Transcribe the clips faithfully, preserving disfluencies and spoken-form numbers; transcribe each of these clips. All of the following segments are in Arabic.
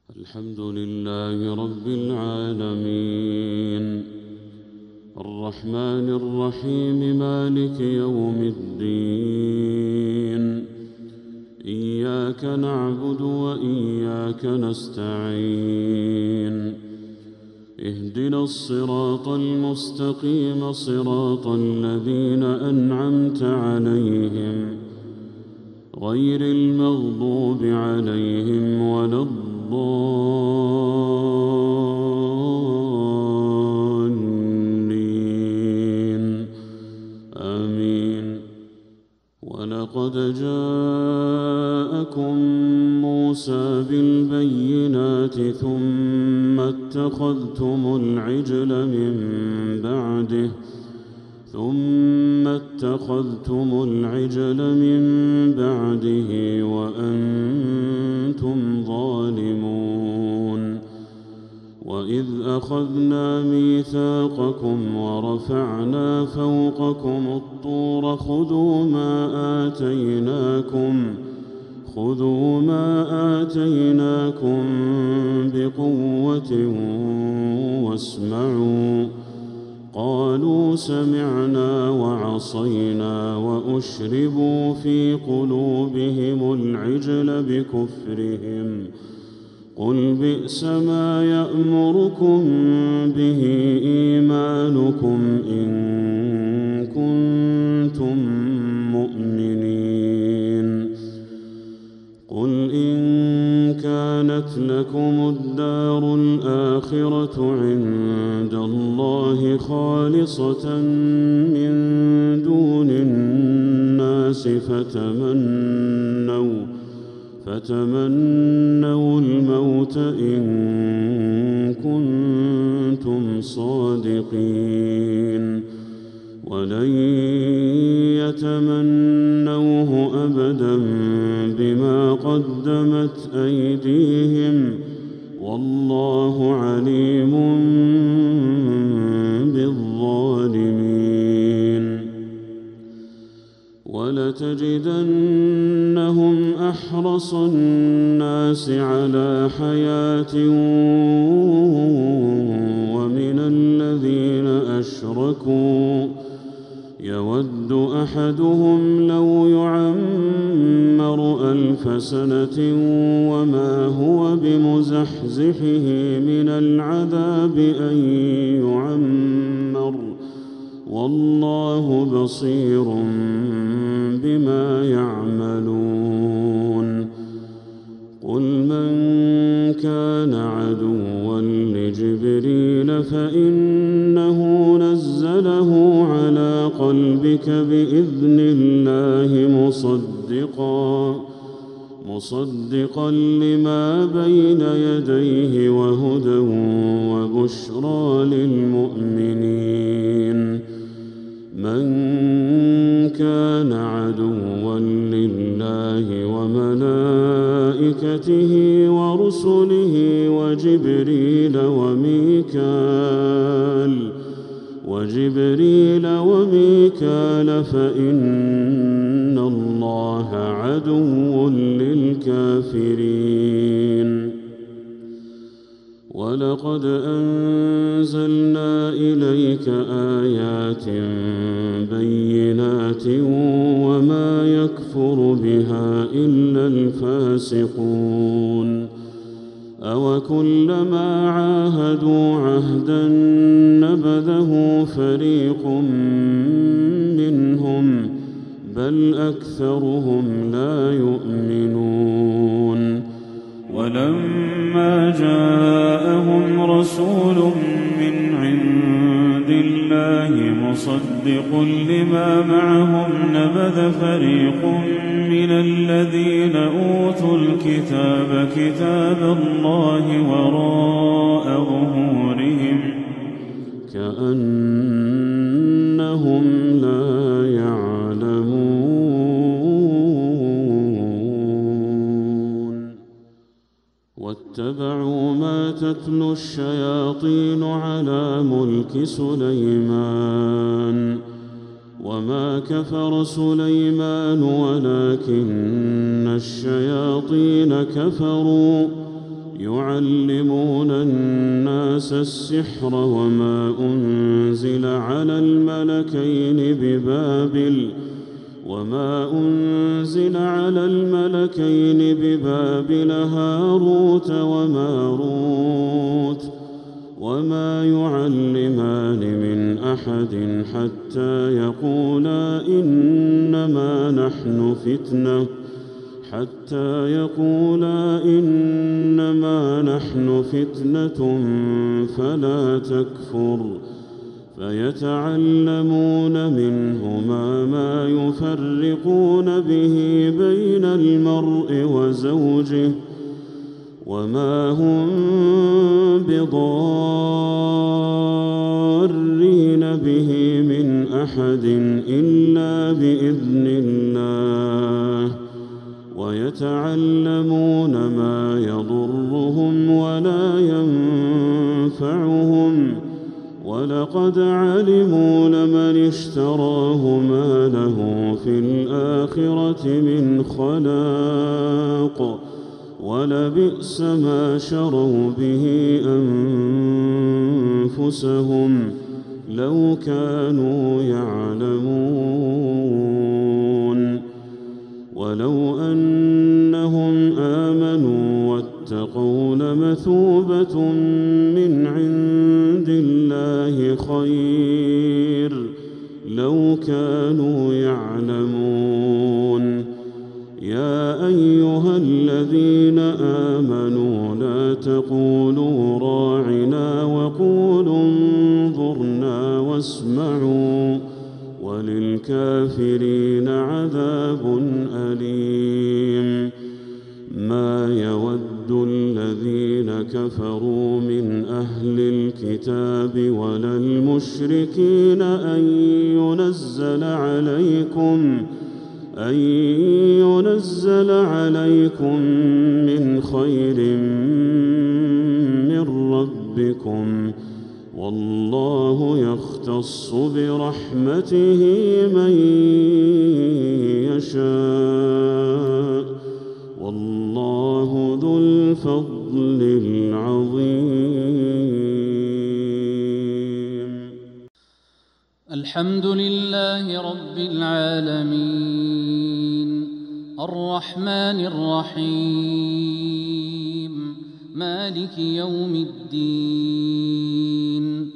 الحمد لله رب العالمين الرحمن الرحيم مالك يوم الدين إياك نعبد وإياك نستعين اهدنا الصراط المستقيم صراط الذين أنعمت عليهم غير المغضوب عليهم ولا الضالين آمين. ولقد جاءكم موسى بالبينات ثم اتخذتم العجل من بعده ثم اتخذتم العجل من بعده وأنتم ظالمون. وإذ أخذنا ميثاقكم ورفعنا فوقكم الطور خذوا ما آتيناكم خذوا ما آتيناكم بقوة واسمعوا قالوا سمعنا وعصينا وأشربوا في قلوبهم العجل بكفرهم قل بئس ما يأمركم به إيمانكم إن كنتم مؤمنين. قل إن كانت لكم الدار الآخرة عند الله خالصة من دون الناس فتمنوا فتمنوا الموت إن كنتم صادقين ولن يتمنوه أبدا بما قدمت أيديهم والله عليم بالظالمين. ولتجدنهم أحرص الناس على حياة ومن الذين أشركوا يود أحدهم لو يعمر ألف سنة وما هو بمزحزحه من العذاب أن يعمر والله بصير بما يعملون. قل من كان عدوا لجبريل فإنه نزله على قلبك بإذن الله مصدقا مصدقا لما بين يديه وهدى وبشرى للمؤمنين. من كان عدوا لله وملائكته ورسله وجبريل وميكال وجبريل وميكال فإن الله عدو للكافرين. ولقد أنزلنا إليك آيات بينات وما يكفر بها إلا الفاسقون. أوكلما عاهدوا عهدا نبذه فريق منهم بل أكثرهم لا يؤمنون. ولما جاءهم رسول من عند الله مصدق لما معهم نبذ فريق من الذين أوتوا الكتاب كتاب الله وراء ظهورهم كأنهم لا يعلمون. واتبعوا ما تتلو الشياطين على ملك سليمان وما كفر سليمان ولكن الشياطين كفروا يعلمون الناس السحر وما أنزل على الملكين ببابل وما أنزل على الملكين ببابل هاروت وماروت وما يعلمان من أحد حتى يقولا إنما نحن فتنة حتى يقولا إنما نحن فتنة فلا تكفر فيتعلمون منهما ما يفرقون به بين المرء وزوجه وما هم بضارين به من أحد إلا بإذن الله ويتعلمون ما يضرهم ولا ينفعهم ولقد علموا لمن اشتراه ما له في الآخرة من خلاق ولبئس ما شروا به أنفسهم لو كانوا يعلمون ولو أنهم آمنوا واتقوا لمثوبة من عند الله خير لو كانوا يعلمون يا أيها الذين آمنوا لا تقولوا راعنا وقولوا انظرنا واسمعوا وللكافرين عذاب أليم ما يود الذين كفروا من أهل الكتاب ولا المشركين أن ينزل عليكم أن ينزل عليكم من خير من ربكم والله يختص برحمته من يشاء والله ذو الفضل العظيم. الحمد لله رب العالمين الرحمن الرحيم مالك يوم الدين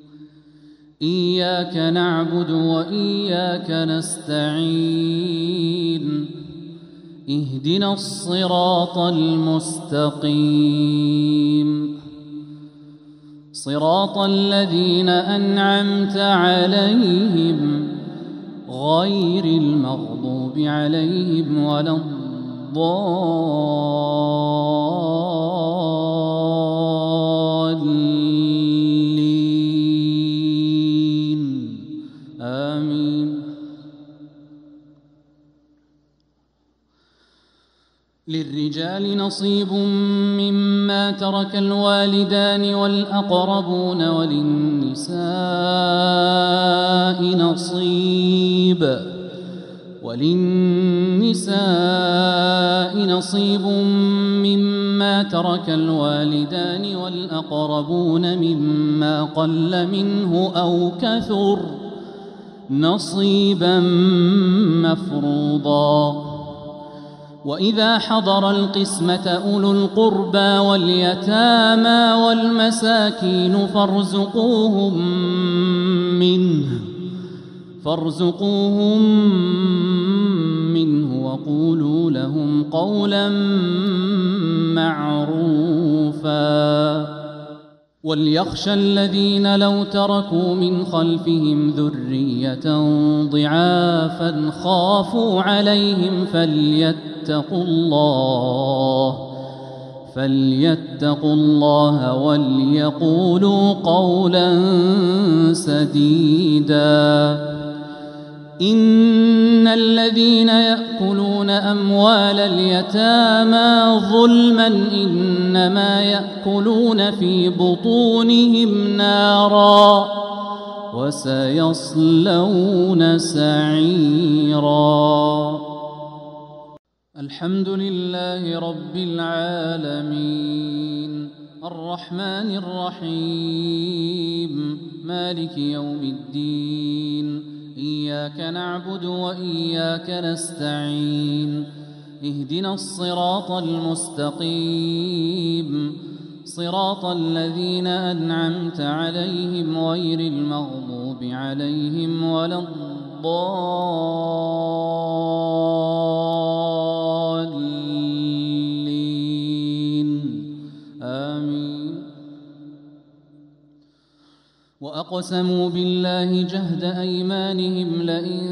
إياك نعبد وإياك نستعين اهدنا الصراط المستقيم صراط الذين أنعمت عليهم غير المغضوب عليهم ولا الضالين آمين. للرجال نصيب مما ترك الوالدان والأقربون وللنساء نصيب وللنساء نصيب مما ترك الوالدان والأقربون مما قل منه أو كثر نصيبا مفروضا. وإذا حضر القسمة أولو القربى واليتامى والمساكين فارزقوهم منه فارزقوهم منه وقولوا لهم قولا معروفا. وليخشى الذين لو تركوا من خلفهم ذرية ضعافا خافوا عليهم فليتقوا الله فليتقوا الله وليقولوا قولا سديدا. إن الذين يأكلون أموال اليتامى ظلما إنما يأكلون في بطونهم نارا وسيصلون سعيرا. الحمد لله رب العالمين الرحمن الرحيم مالك يوم الدين إياك نعبد وإياك نستعين اهدنا الصراط المستقيم صراط الذين أنعمت عليهم غير المغضوب عليهم ولا الضالين آمين. وأقسموا بالله جهد أيمانهم لئن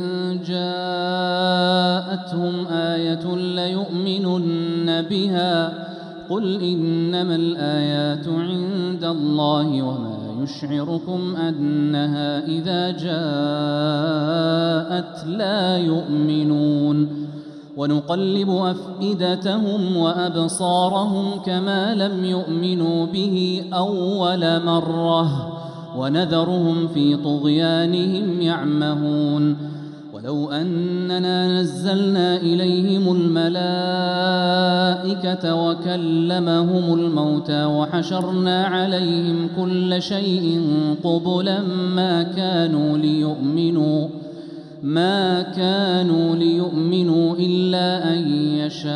جاءتهم آية ليؤمنن بها قل إنما الآيات عند الله وما يشعركم أنها إذا جاءت لا يؤمنون ونقلب أفئدتهم وأبصارهم كما لم يؤمنوا به أول مرة ونذرهم في طغيانهم يعمهون ولو أننا نزلنا إليهم الملائكة وكلمهم الموتى وحشرنا عليهم كل شيء قبلا ما كانوا ليؤمنوا ما كانوا ليؤمنوا إلا أن يشاء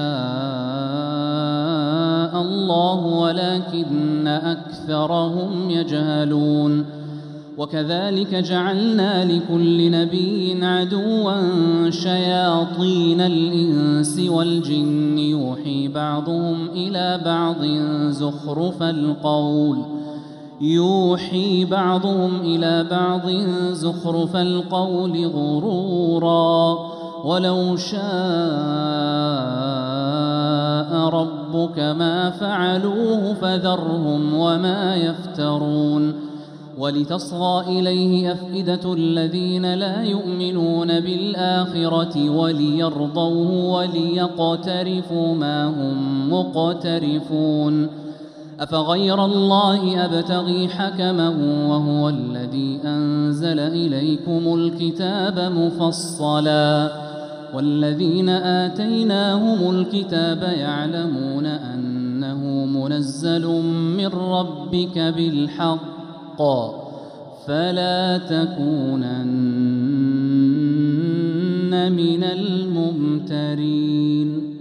الله ولكن أكثرهم يجهلون وكذلك جعلنا لكل نبي عدوا شياطين الإنس والجن يوحي بعضهم إلى بعض زخرف القول يوحي بعضهم إلى بعض زخرف القول غرورا ولو شاء ربك ما فعلوه فذرهم وما يفترون ولتصغى إليه أفئدة الذين لا يؤمنون بالآخرة وليرضوه وليقترفوا ما هم مقترفون أفغير الله أبتغي حكما وهو الذي أنزل إليكم الكتاب مفصلا والذين آتيناهم الكتاب يعلمون أنه منزل من ربك بالحق فلا تكونن من الممترين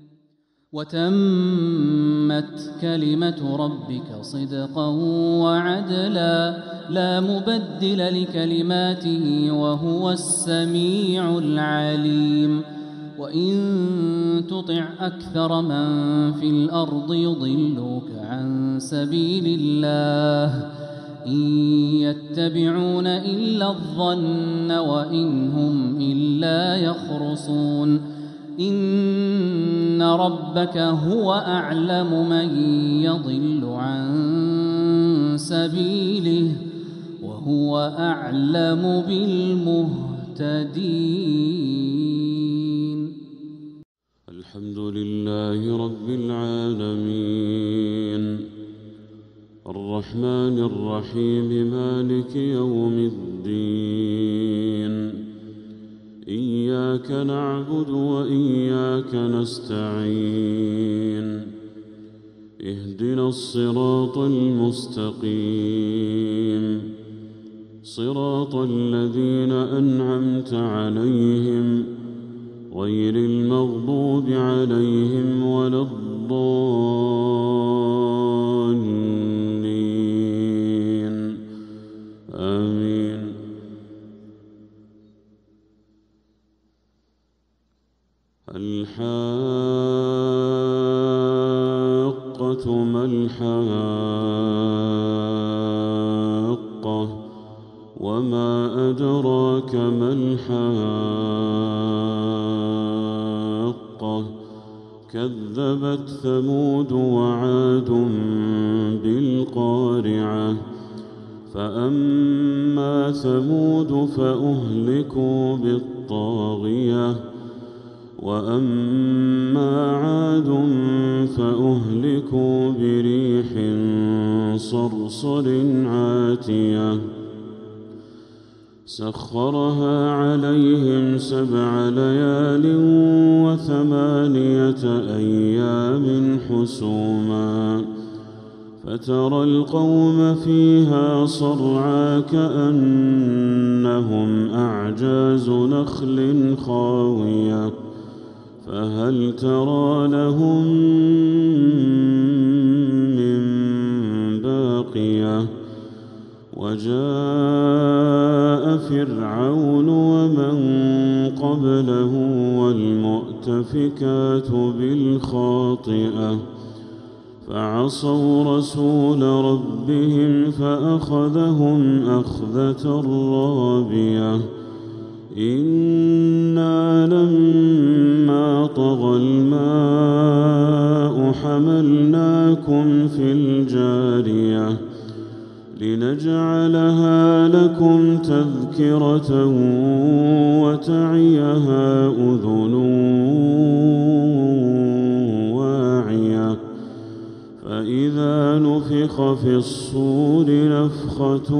وتمت كلمة ربك صدقا وعدلا لا مبدل لكلماته وهو السميع العليم وإن تطع أكثر من في الأرض يضلوك عن سبيل الله إن يتبعون إلا الظن وإن هم إلا يخرصون إن ربك هو أعلم من يضل عن سبيله وهو أعلم بالمهتدين. الحمد لله رب العالمين الرحمن الرحيم مالك يوم الدين إياك نعبد وإياك نستعين اهدنا الصراط المستقيم صراط الذين أنعمت عليهم غير المغضوب عليهم ولا الضالين آمين. الحاقة ما الحاقة وما أدراك ما الحاقة كذبت ثمود وعاد بالقارعة فأما ثمود فأهلكوا بالطاغية وأما عاد فأهلكوا بريح صرصر عاتية سخرها عليهم سبع ليال وثمانية أيام حسوما فترى القوم فيها صرعى كأنهم أعجاز نخل خاوية فهل ترى لهم من باقية وجاء فرعون ومن قبله والمؤتفكات بالخاطئة فعصوا رسول ربهم فأخذهم أخذة رابية إنا لما طغى الماء حملناكم في الجارية لنجعلها لكم تذكرة وتعيها أذن واعية فإذا نفخ في الصور نفخة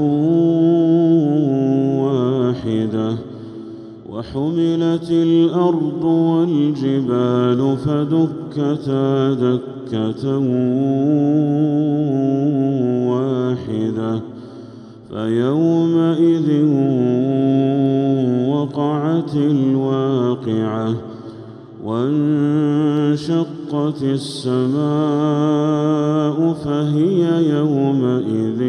واحدة وحملت الأرض والجبال فدكتا دكة واحدة فيومئذ وقعت الواقعة وانشقت السماء فهي يومئذ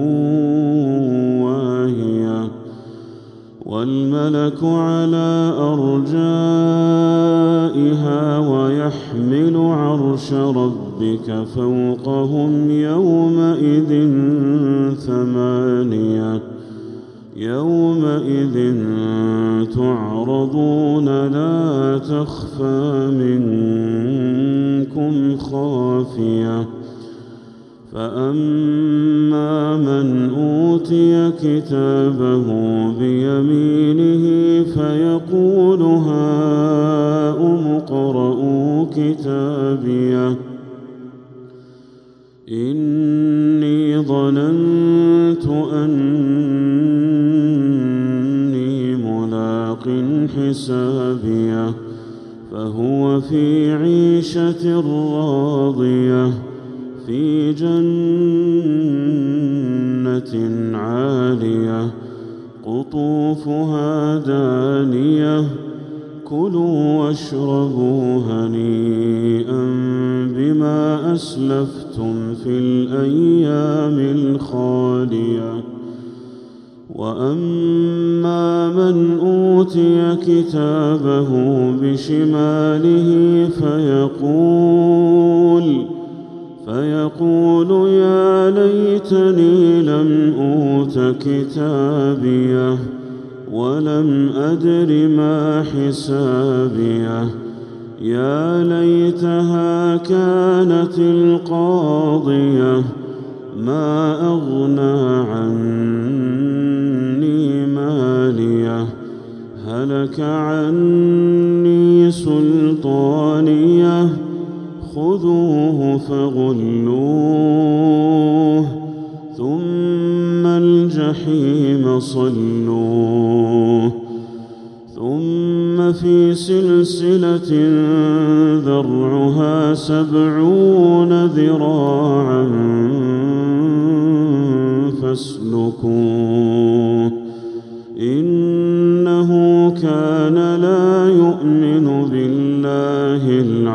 واهية والملك على أرجائها ويحمل عرش ربك فوقهم يومئذ ثمانية يومئذ تعرضون لا تخفى منكم خافية فأما من أوتي كتابه بيمينه فيقول هاؤم اقرءوا كتابيه إني ظننت أني ملاق حسابيه فهو في عيشة راضية في جنة عالية قطوفها دانية كلوا واشربوا هنيئا بما أسلفتم في الأيام الخالية وأما من أوتي كتابه بشماله فيقول فيقول يا ليتني لم أوت كتابيه ولم أدر ما حسابيه يا ليتها كانت القاضية ما أغنى عني ماليه هلك عني سلطانيه خذوه فغلوه ثم الجحيم صلوه ثم في سلسلة ذرعها سبعون ذراعا فاسلكوه إنه كان لا يؤمن بالله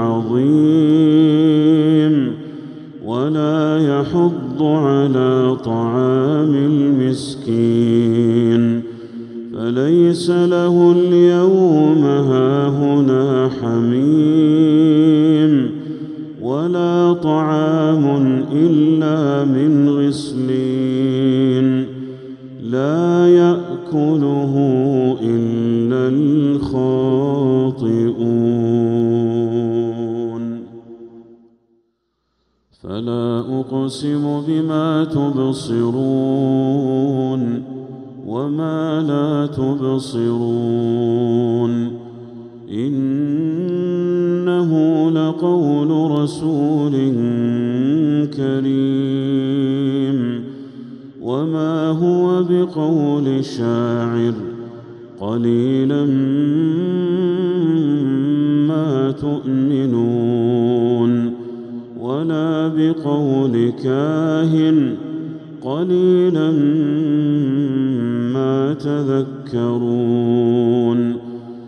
العظيم ولا يحض على طعام المسكين فليس له اليوم هاهنا حميم ولا طعام إلا من غسلين لا يأكله إلا الخاطئون فلا أقسم بما تبصرون وما لا تبصرون إنه لقول رسول كريم وما هو بقول شاعر قليلا ما تؤمنون ولا بقول كاهن قليلا ما تذكرون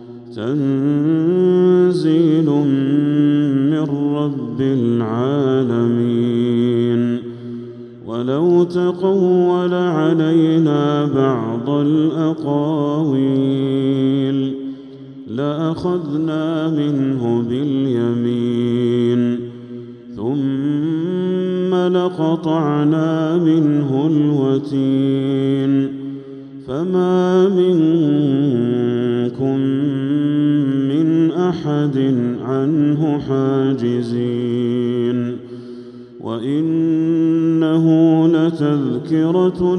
تنزيل من رب العالمين ولو تقول علينا بعض الأقاويل لأخذنا منه باليمين ثم لقطعنا منه الوتين فما منكم من أحد عنه حاجزين وإنه لتذكرة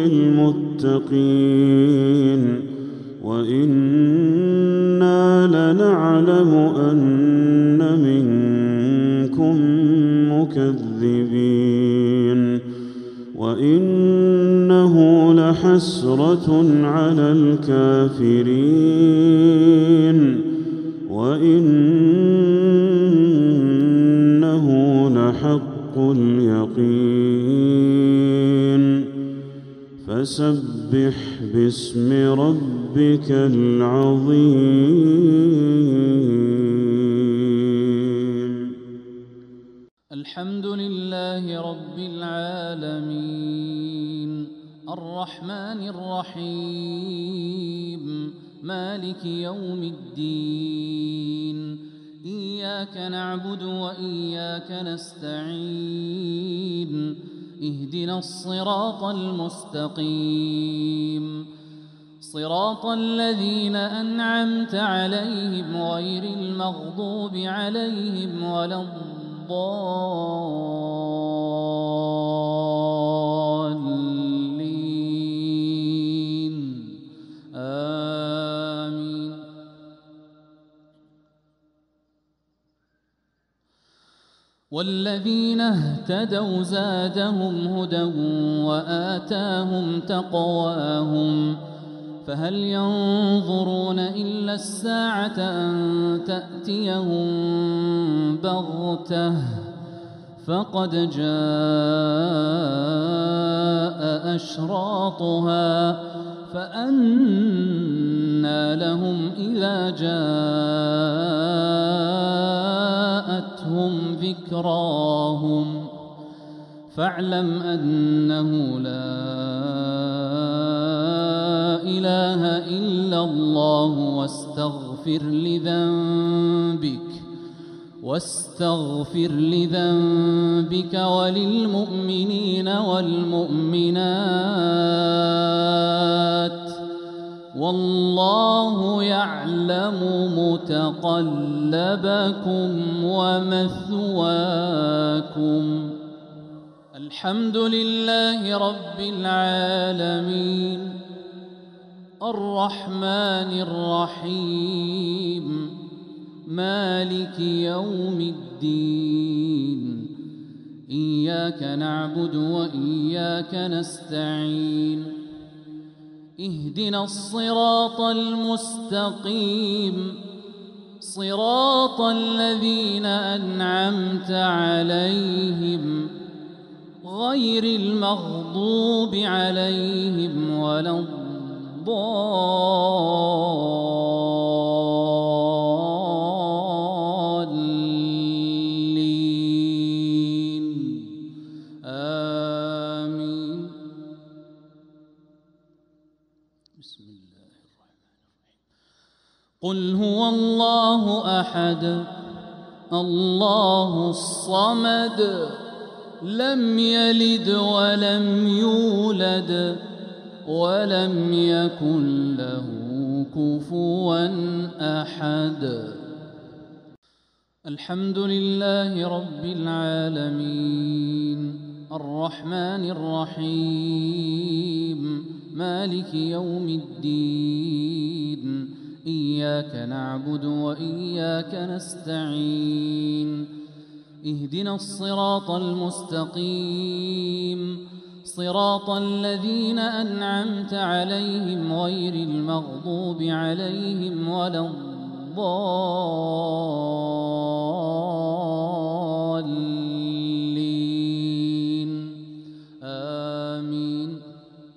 للمتقين وإنا لنعلم أن منكم مكذبين وإنه لحسرة على الكافرين وإنه لحق اليقين فسبح باسم ربك العظيم. الحمد لله رب العالمين الرحمن الرحيم مالك يوم الدين إياك نعبد وإياك نستعين اهدنا الصراط المستقيم صراط الذين أنعمت عليهم غير المغضوب عليهم ولا الضالين آمين. والذين اهتدوا زادهم هدى وآتاهم تقواهم فهل ينظرون إلا الساعة أن تأتيهم بغتة فقد جاء أشراطها فأنى لهم إذا جاءتهم ذكراهم فاعلم أنه لا إله إلا الله واستغفر لذنبك واستغفر لذنبك وللمؤمنين والمؤمنات والله يعلم متقلبكم ومثواكم. الحمد لله رب العالمين الرحمن الرحيم مالك يوم الدين إياك نعبد وإياك نستعين اهدنا الصراط المستقيم صراط الذين أنعمت عليهم غير المغضوب عليهم ولا الضالين آمين. بسم الله الرحمن الرحيم. قل هو الله أحد الله الصمد لم يلد ولم يولد ولم يكن له كفوا أحد. الحمد لله رب العالمين الرحمن الرحيم مالك يوم الدين إياك نعبد وإياك نستعين اهدنا الصراط المستقيم صراط الذين أنعمت عليهم غير المغضوب عليهم ولا الضالين آمين.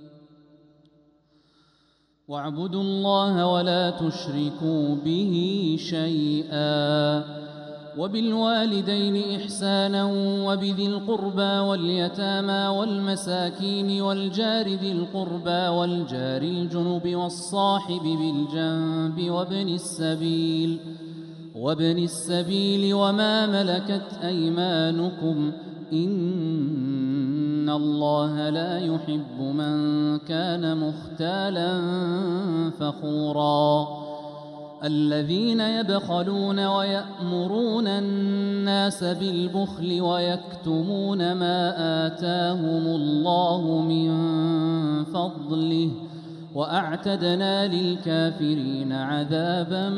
واعبدوا الله ولا تشركوا به شيئا وبالوالدين إحسانا وبذي القربى واليتامى والمساكين والجار ذي القربى والجار الجنب والصاحب بالجنب وابن السبيل وابن السبيل وما ملكت أيمانكم إن الله لا يحب من كان مختالا فخورا. الذين يبخلون ويأمرون الناس بالبخل ويكتمون ما آتاهم الله من فضله وأعتدنا للكافرين عذابا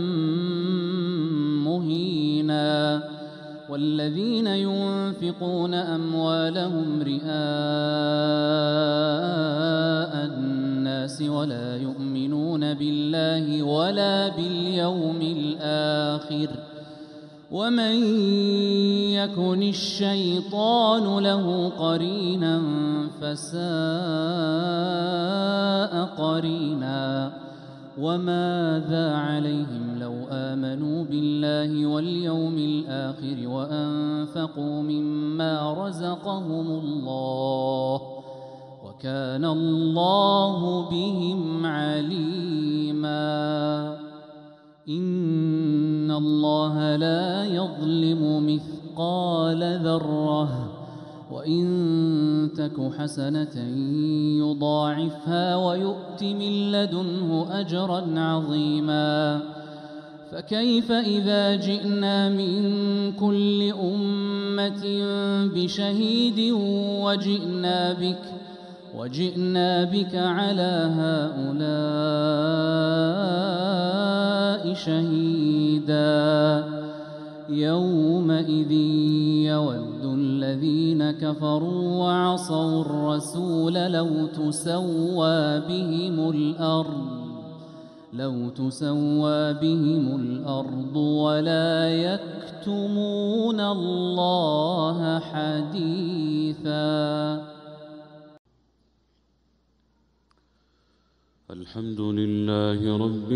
مهينا. والذين ينفقون أموالهم رئاء الناس ولا يؤمنون بالله ولا باليوم الآخر ومن يكن الشيطان له قرينا فساء قرينا. وماذا عليهم لو آمنوا بالله واليوم الآخر وأنفقوا مما رزقهم الله وكان الله بهم عليما. إن الله لا يظلم مثقال ذرة وإن تك حسنة يضاعفها ويؤت من لدنه أجرا عظيما. فكيف إذا جئنا من كل أمة بشهيد وجئنا بك وجئنا بك على هؤلاء شهيدا. يومئذ يود الذين كفروا وعصوا الرسول لو تسوى بهم الأرض لو تسوى بهم الأرض ولا يكتمون الله حديثا. الحمد لله رب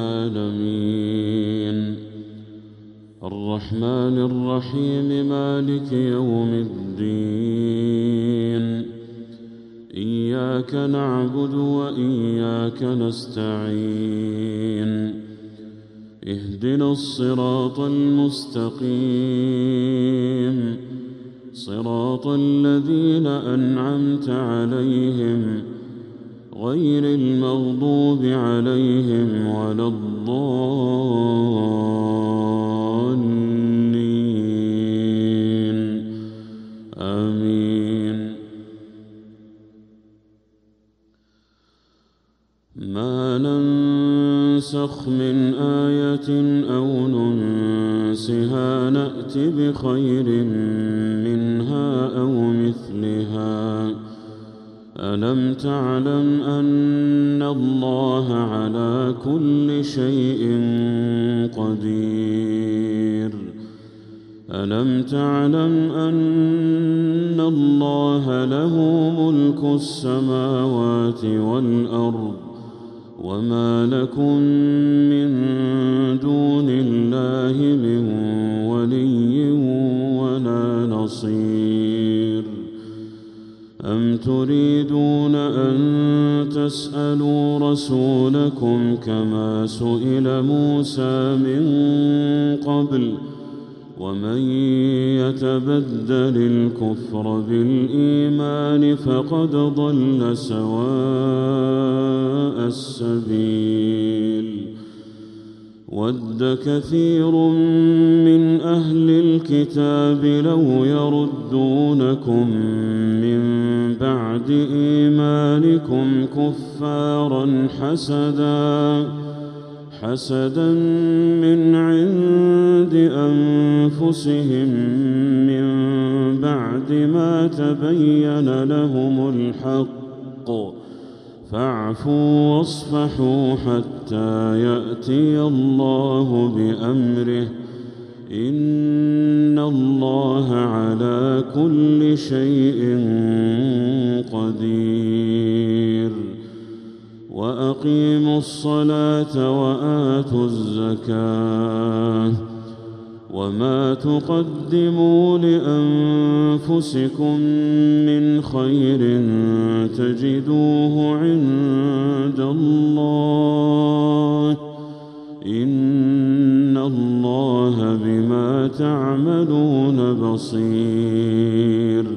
العالمين الرحمن الرحيم مالك يوم الدين. إياك نعبد وإياك نستعين. اهدنا الصراط المستقيم صراط الذين أنعمت عليهم غير المغضوب عليهم ولا الضالين آمين. ما ننسخ من آية أو ننسها نأت بخير منها أو مثلها. ألم تعلم أن الله على كل شيء قدير. ألم تعلم أن الله له ملك السماوات والأرض وما لكم من دون الله من ولي ولا نصير. أم تريدون أن تسألوا رسولكم كما سئل موسى من قبل ومن يتبدل الكفر بالإيمان فقد ضل سواء السبيل. ود كثير من أهل الكتاب لو يردونكم من بعد إيمانكم كفارا حسدا حسدا من عند أنفسهم من بعد ما تبين لهم الحق فاعفوا واصفحوا حتى يأتي الله بأمره إن الله على كل شيء قدير وأقيموا الصلاة وآتوا الزكاة وما تقدموا لأنفسكم من خير تجدوه عند الله إن الله بما تعملون بصير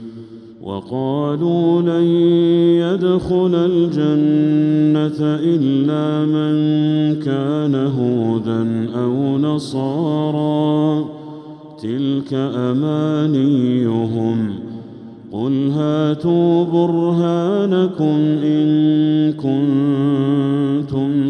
وقالوا لن يدخل الجنة إلا من كان هودا أو نصارى تلك أمانيهم قل هاتوا برهانكم إن كنتم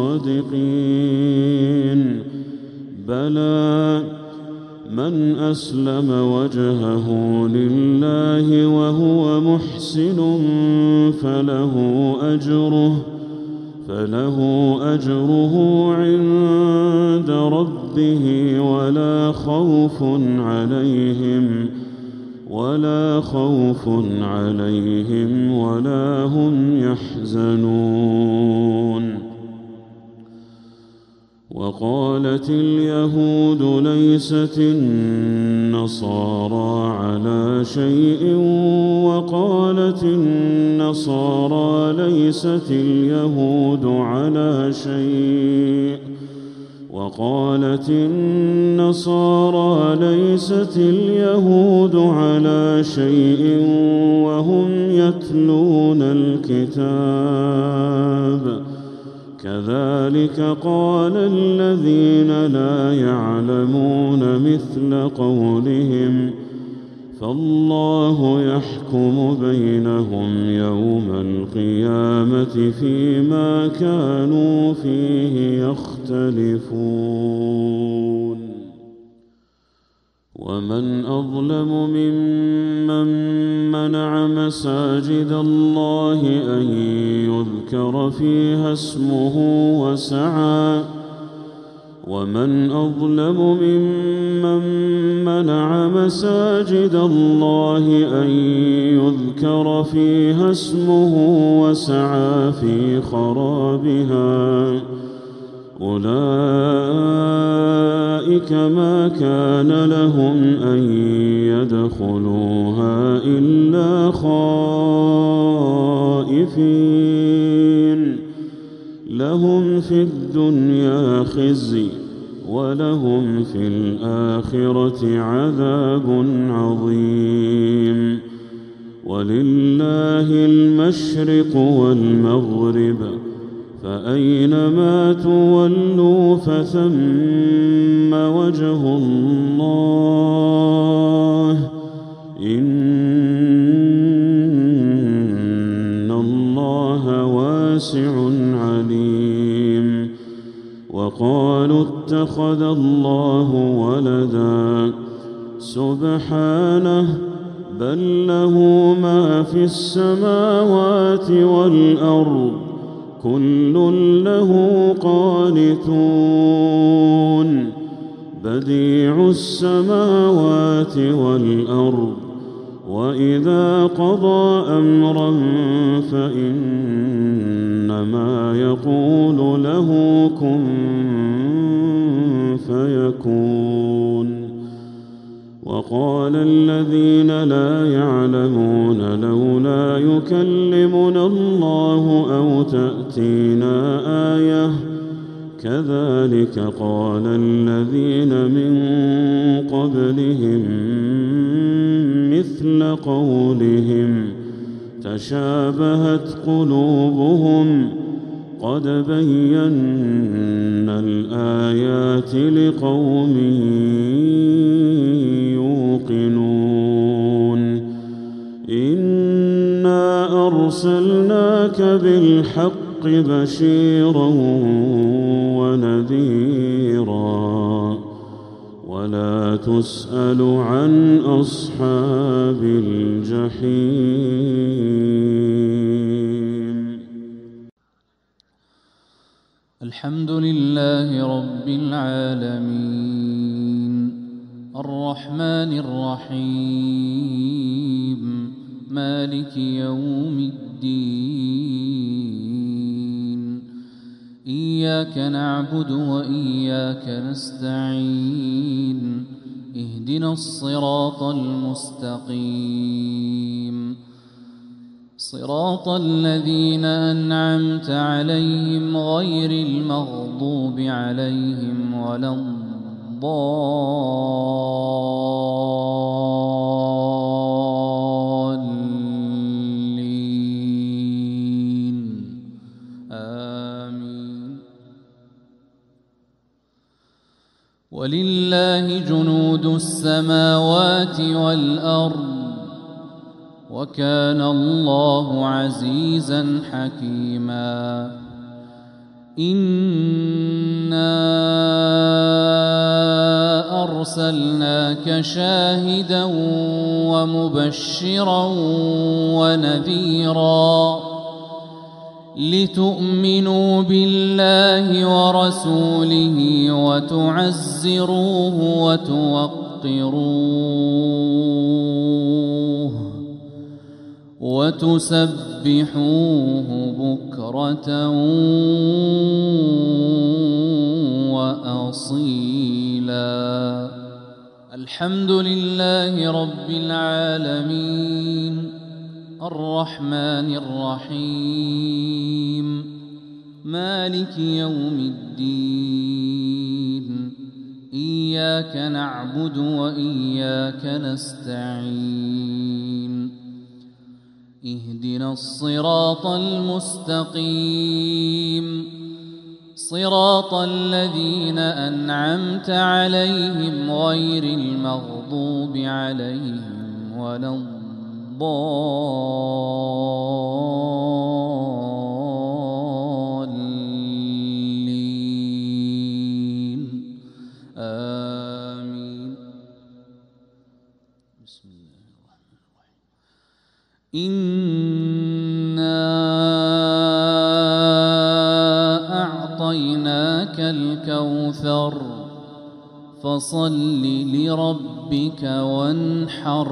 صادقين بلى من أسلم وجهه لله وهو محسن فله أجره فله أجره عند ربه ولا خوف عليهم ولا خوف عليهم ولا هم يحزنون وقالت اليهود ليست النصارى على شيء وقالت النصارى ليست اليهود على شيء وقالت النصارى ليست اليهود على شيء وهم يتلون الكتاب كذلك قال الذين لا يعلمون مثل قولهم فالله يحكم بينهم يوم القيامة فيما كانوا فيه يختلفون ومن أظلم ممن منع مساجد الله أن يذكر فيها اسمه وسعى ومن أظلم ممن منع مساجد الله أن يذكر فيها اسمه وسعى في خرابها أولئك ما كان لهم أن يدخلوها إلا خائفين لهم في الدنيا خزي ولهم في الآخرة عذاب عظيم ولله المشرق والمغرب فأينما تولوا فثم وجه الله إن الله واسع عليم وقالوا اتخذ الله ولدا سبحانه بل له ما في السماوات والأرض كل له قانتون بديع السماوات والأرض وإذا قضى أمرا فإنما يقول له كن فيكون وقال الذين لا يعلمون لولا يكلمنا الله أو تأتينا آية كذلك قال الذين من قبلهم مثل قولهم تشابهت قلوبهم قد بينا الآيات لقوم يوقنون إنا أرسلناك بالحق بشيرا ونذيرا ولا تسأل عن أصحاب الجحيم. الحمد لله رب العالمين الرحمن الرحيم مالك يوم الدين إياك نعبد وإياك نستعين اهدنا الصراط المستقيم صراط الذين أنعمت عليهم غير المغضوب عليهم ولا الضالين آمين. ولله جنود السماوات والأرض وكان الله عزيزا حكيما. إنا أرسلناك شاهدا ومبشرا ونذيرا لتؤمنوا بالله ورسوله وتعزروه وتوقروه وتسبحوه بكرة وأصيلا. الحمد لله رب العالمين الرحمن الرحيم مالك يوم الدين إياك نعبد وإياك نستعين اهدنا الصراط المستقيم صراط الذين أنعمت عليهم غير المغضوب عليهم ولا الضالين آمين. بسم الله الرحمن الرحيم. إنا أعطيناك الكوثر فصل لربك وانحر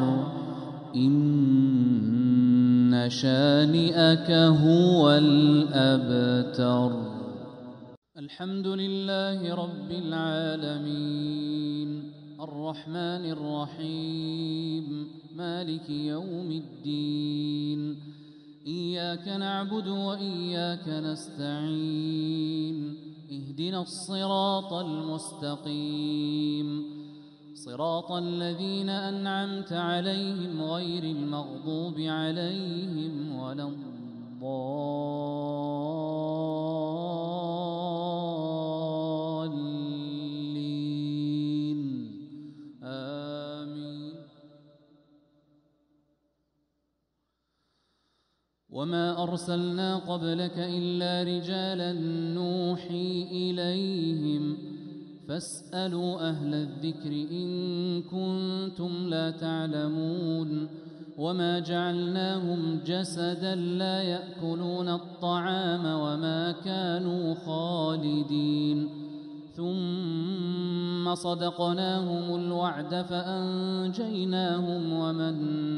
إن شانئك هو الأبتر. الحمد لله رب العالمين الرحمن الرحيم مالك يوم الدين إياك نعبد وإياك نستعين اهدنا الصراط المستقيم صراط الذين أنعمت عليهم غير المغضوب عليهم ولا الضالين آمين. وما أرسلنا قبلك إلا رجالا نوحي إليهم فاسألوا أهل الذكر إن كنتم لا تعلمون. وما جعلناهم جسدا لا يأكلون الطعام وما كانوا خالدين ثم صدقناهم الوعد فأنجيناهم ومن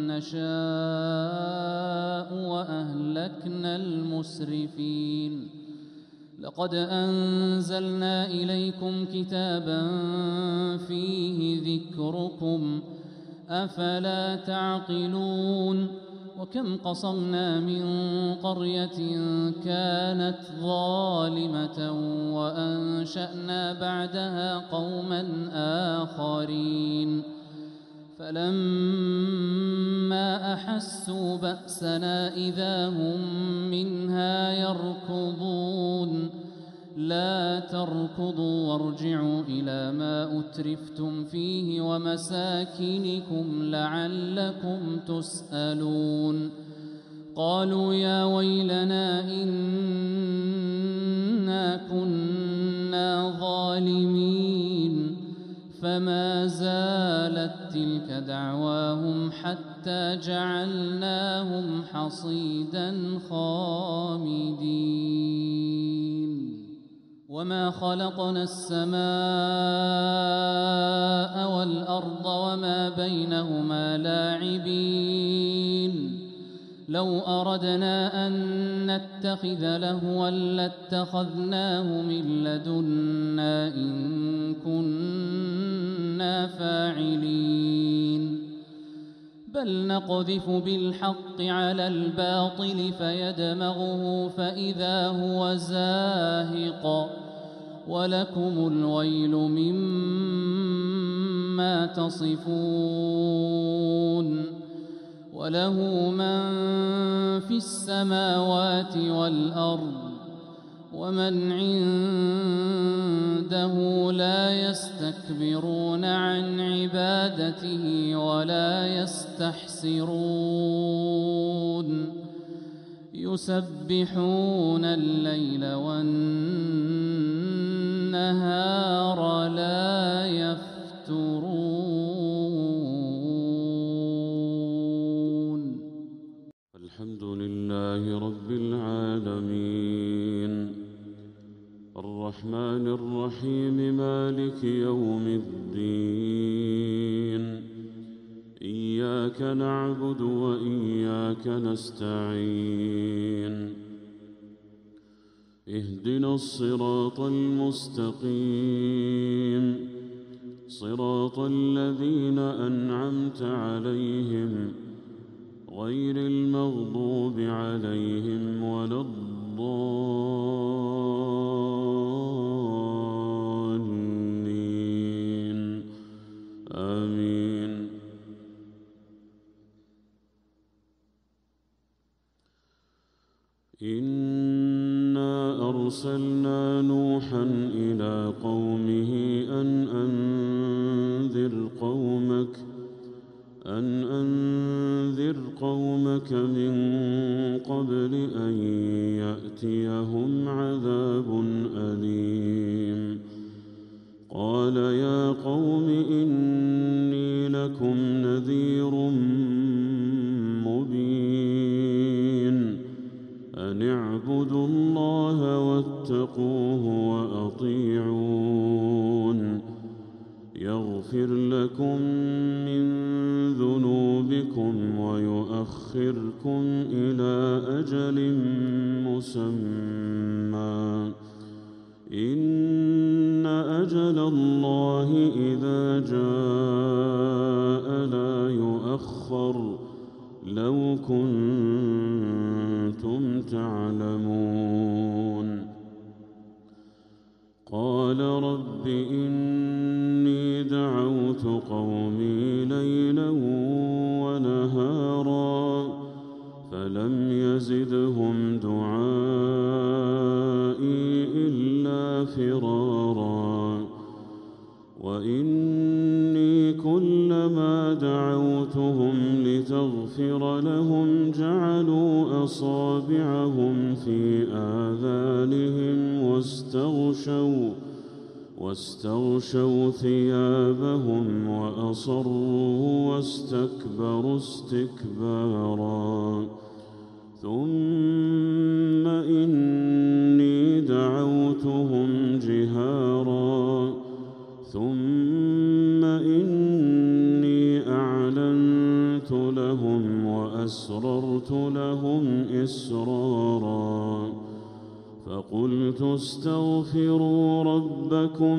نشاء وأهلكنا المسرفين. لقد أنزلنا إليكم كتابا فيه ذكركم أفلا تعقلون. وكم قصمنا من قرية كانت ظالمة وأنشأنا بعدها قوما آخرين فلما أحسوا بأسنا إذا هم منها يركضون. لا تركضوا وارجعوا إلى ما أترفتم فيه ومساكنكم لعلكم تسألون. قالوا يا ويلنا إنا كنا ظالمين فما زالت تلك دعواهم حتى جعلناهم حصيدا خامدين وما خلقنا السماء والأرض وما بينهما لاعبين لو أردنا أن نتخذ لهوا لاتخذناه من لدنا إن كنا فاعلين بل نقذف بالحق على الباطل فيدمغه فإذا هو زاهق ولكم الويل مما تصفون وله من في السماوات والأرض ومن عنده لا يستكبرون عن عبادته ولا يستحسرون يسبحون الليل والنهار لا يفترون. الحمد لله رب العالمين الرحمن الرحيم مالك يوم الدين إياك نعبد وإياك نستعين اهدنا الصراط المستقيم صراط الذين أنعمت عليهم غير المغضوب عليهم ولا الضالين آمين. إنا أرسلنا نوحا إلى قومه أن أنذر قومك أن أنذر قومك من قبل أن يأتيهم عذاب أليم. قال يا قوم إني لكم نذير مبين أن اعبدوا الله واتقوه وأطيعون يغفر لكم من ذنوبكم ويؤخركم إلى أجل مسمى إن أجل الله إذا جاء لا يؤخر لو كنتم تعلمون. قال رب إني دعوت قومي ليلا ونهارا فلم يزدهم دعائي إلا فرارا وإني كلما دعوتهم لتغفر لهم جعلوا أصابعهم في آذانهم واستغشوا واستغشوا ثيابهم وأصروا واستكبروا استكبارا ثم إني دعوتهم جهارا ثم إني أعلنت لهم وأسررت لهم إسرارا فقلت استغفروا ربكم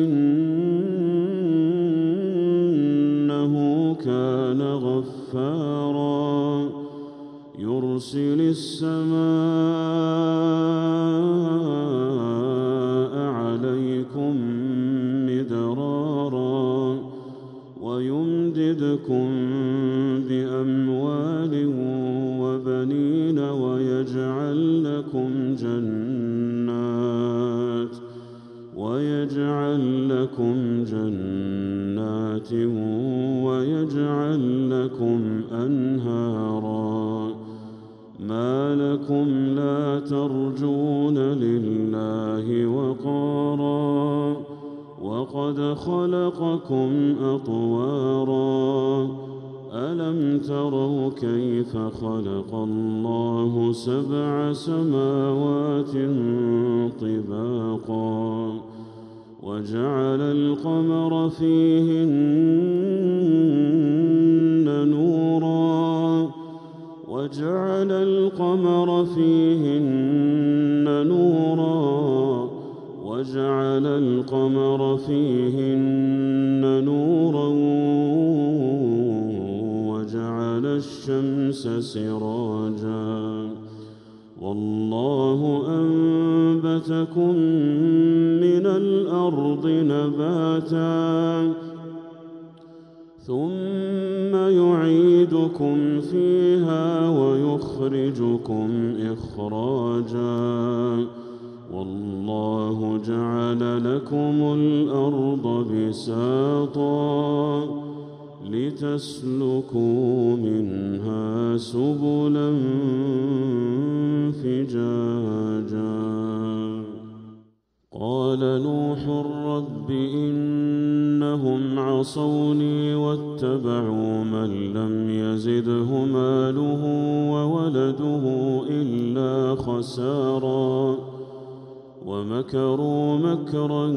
إنه كان غفارا يرسل السماء عليكم مدرارا ويمددكم بأموال وبنين ويجعل لكم جنات ويجعل لكم جنات ويجعل لكم أنهارا ما لكم لا ترجون لله وقارا وقد خلقكم أطواراً ألم تروا كيف خلق الله سبع سماوات طباقا وجعل القمر فيهن نورا وجعل القمر فيهن نورا وجعل القمر فيهن نورا وجعل الشمس سراجا والله أنبتكم من الأرض نباتا ثم يعيدكم فيها ويخرجكم إخراجا والله جعل لكم الأرض بساطا لتسلكوا منها سبلا فجاجا قال نوح رب إنهم عصوني واتبعوا من لم يزده ماله وولده إلا خسارا ومكروا مكرا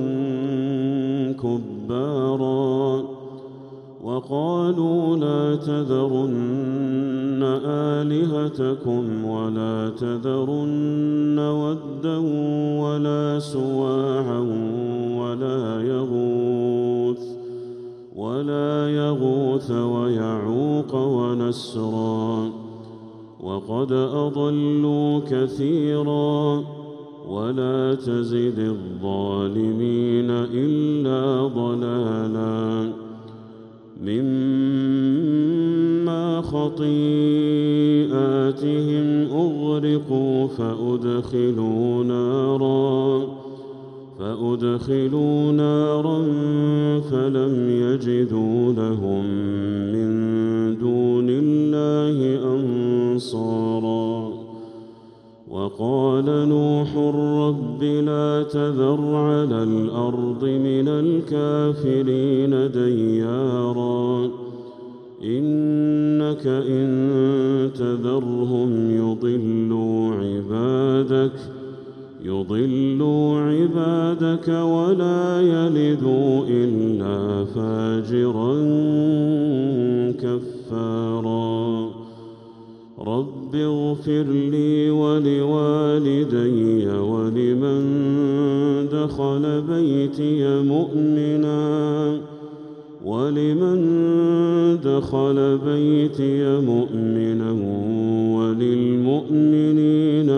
كبارا وقالوا لا تذرن آلهتكم ولا تذرن ودا ولا سواعا ولا يغوث ولا يغوث ويعوق ونسرا وقد أضلوا كثيرا ولا تزد الظالمين إلا ضلالا مما خطيئاتهم أغرقوا فأدخلوا نارا فأدخلوا نارا فلم يجدوا لهم من دون الله أنصارا وقال نوح رب لا تذر على الأرض من الكافرين ديارا إنك إن تذرهم يضلوا عبادك يضلوا عبادك ولا يلدوا إلا فاجرا كفارا رب اغفر لي ولوالدي ولمن دخل بيتي مؤمنا ولمن دخل بيتي مؤمنا وللمؤمنين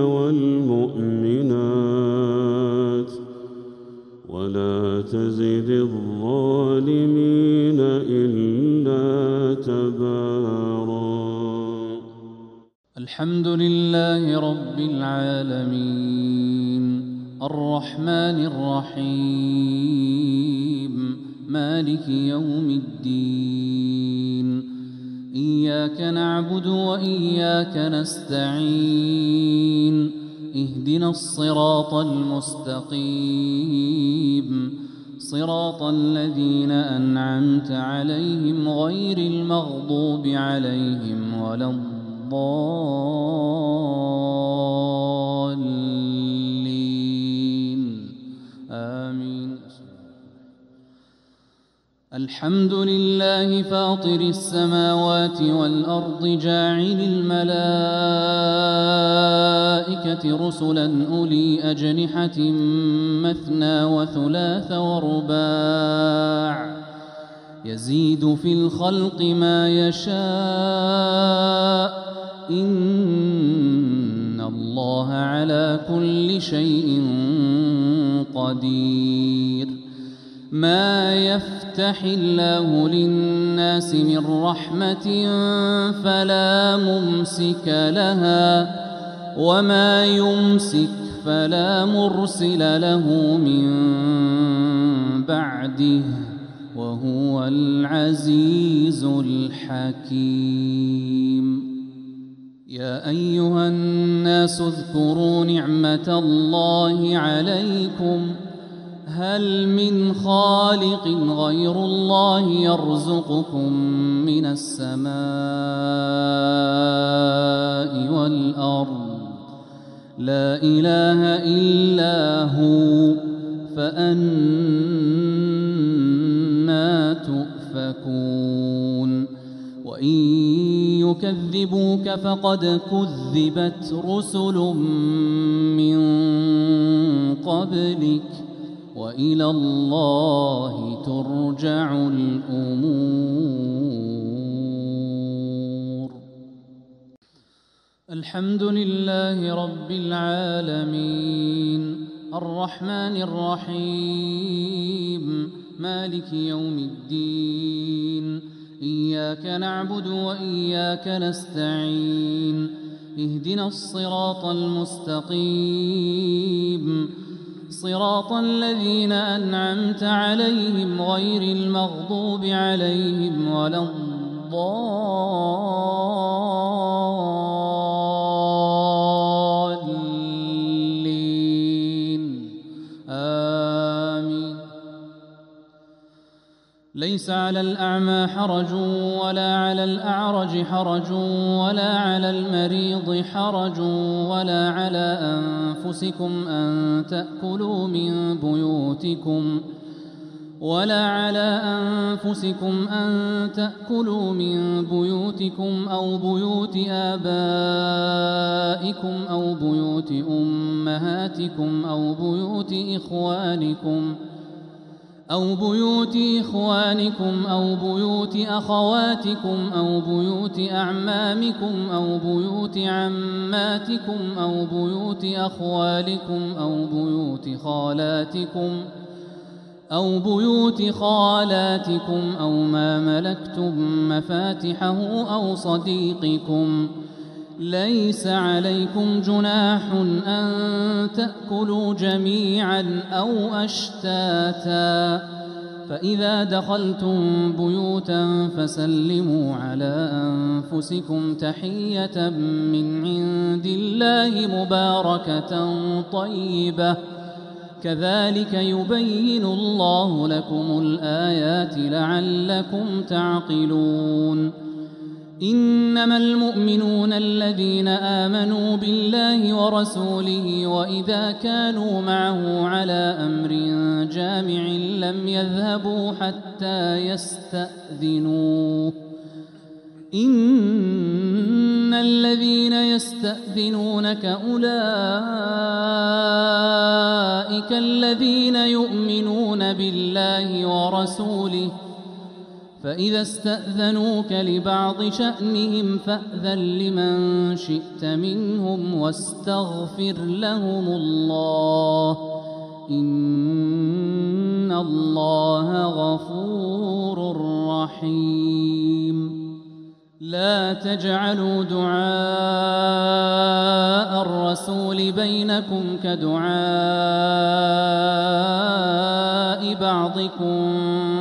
والمؤمنات ولا تزد الظالمين إلا تبارا. الحمد لله رب العالمين الرحمن الرحيم مالك يوم الدين إياك نعبد وإياك نستعين اهدنا الصراط المستقيم صراط الذين أنعمت عليهم غير المغضوب عليهم ولا الضالين آمين. الحمد لله فاطر السماوات والأرض جاعل الملائكة رسلا أولي أجنحة مثنى وثلاث ورباع يزيد في الخلق ما يشاء إن الله على كل شيء قدير. ما يفتح الله للناس من رحمة فلا ممسك لها وما يمسك فلا مرسل له من بعده وهو العزيز الحكيم. يا أيها الناس اذكروا نعمة الله عليكم هل من خالق غير الله يرزقكم من السماء والأرض لا إله إلا هو فأنى تؤفكون وإن يكذبوك فقد كذبت رسل من قبلك وإلى الله ترجع الأمور. الحمد لله رب العالمين الرحمن الرحيم مالك يوم الدين إياك نعبد وإياك نستعين اهدنا الصراط المستقيم صراط الذين أنعمت عليهم غير المغضوب عليهم ولا الضالين آمين. ليس على الأعمى حرج ولا على الأعرج حرج ولا على المريض حرج ولا على أنفسكم أن تأكلوا من بيوتكم ولا على أنفسكم أن تأكلوا من بيوتكم أو بيوت آبائكم أو بيوت أمهاتكم أو بيوت إخوانكم أو بيوت إخوانكم أو بيوت أخواتكم أو بيوت أعمامكم أو بيوت عماتكم أو بيوت أخوالكم أو بيوت خالاتكم أو بيوت خالاتكم أو ما ملكتم مفاتحه أو صديقكم. ليس عليكم جناح أن تأكلوا جميعا أو أشتاتا فإذا دخلتم بيوتا فسلموا على أنفسكم تحية من عند الله مباركة طيبة كذلك يبين الله لكم الآيات لعلكم تعقلون. إنما المؤمنون الذين آمنوا بالله ورسوله وإذا كانوا معه على أمر جامع لم يذهبوا حتى يستأذنوه. إن الذين يستأذنونك أولئك الذين يؤمنون بالله ورسوله فإذا استأذنوك لبعض شأنهم فأذن لمن شئت منهم واستغفر لهم الله إن الله غفور رحيم. لا تجعلوا دعاء الرسول بينكم كدعاء بعضكم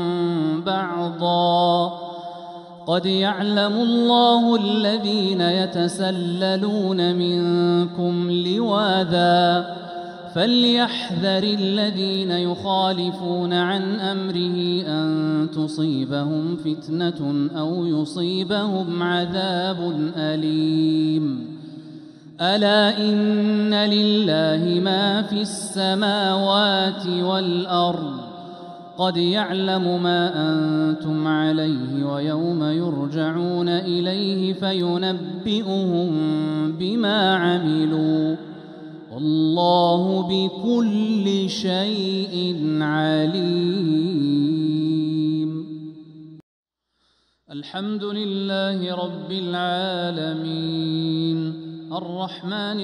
بعضا قد يعلم الله الذين يتسللون منكم لواذا فليحذر الذين يخالفون عن أمره أن تصيبهم فتنة أو يصيبهم عذاب أليم. ألا إن لله ما في السماوات والأرض قد يعلم ما أنتم عليه ويوم يرجعون إليه فينبئهم بما عملوا والله بكل شيء عليم. الحمد لله رب العالمين الرحمن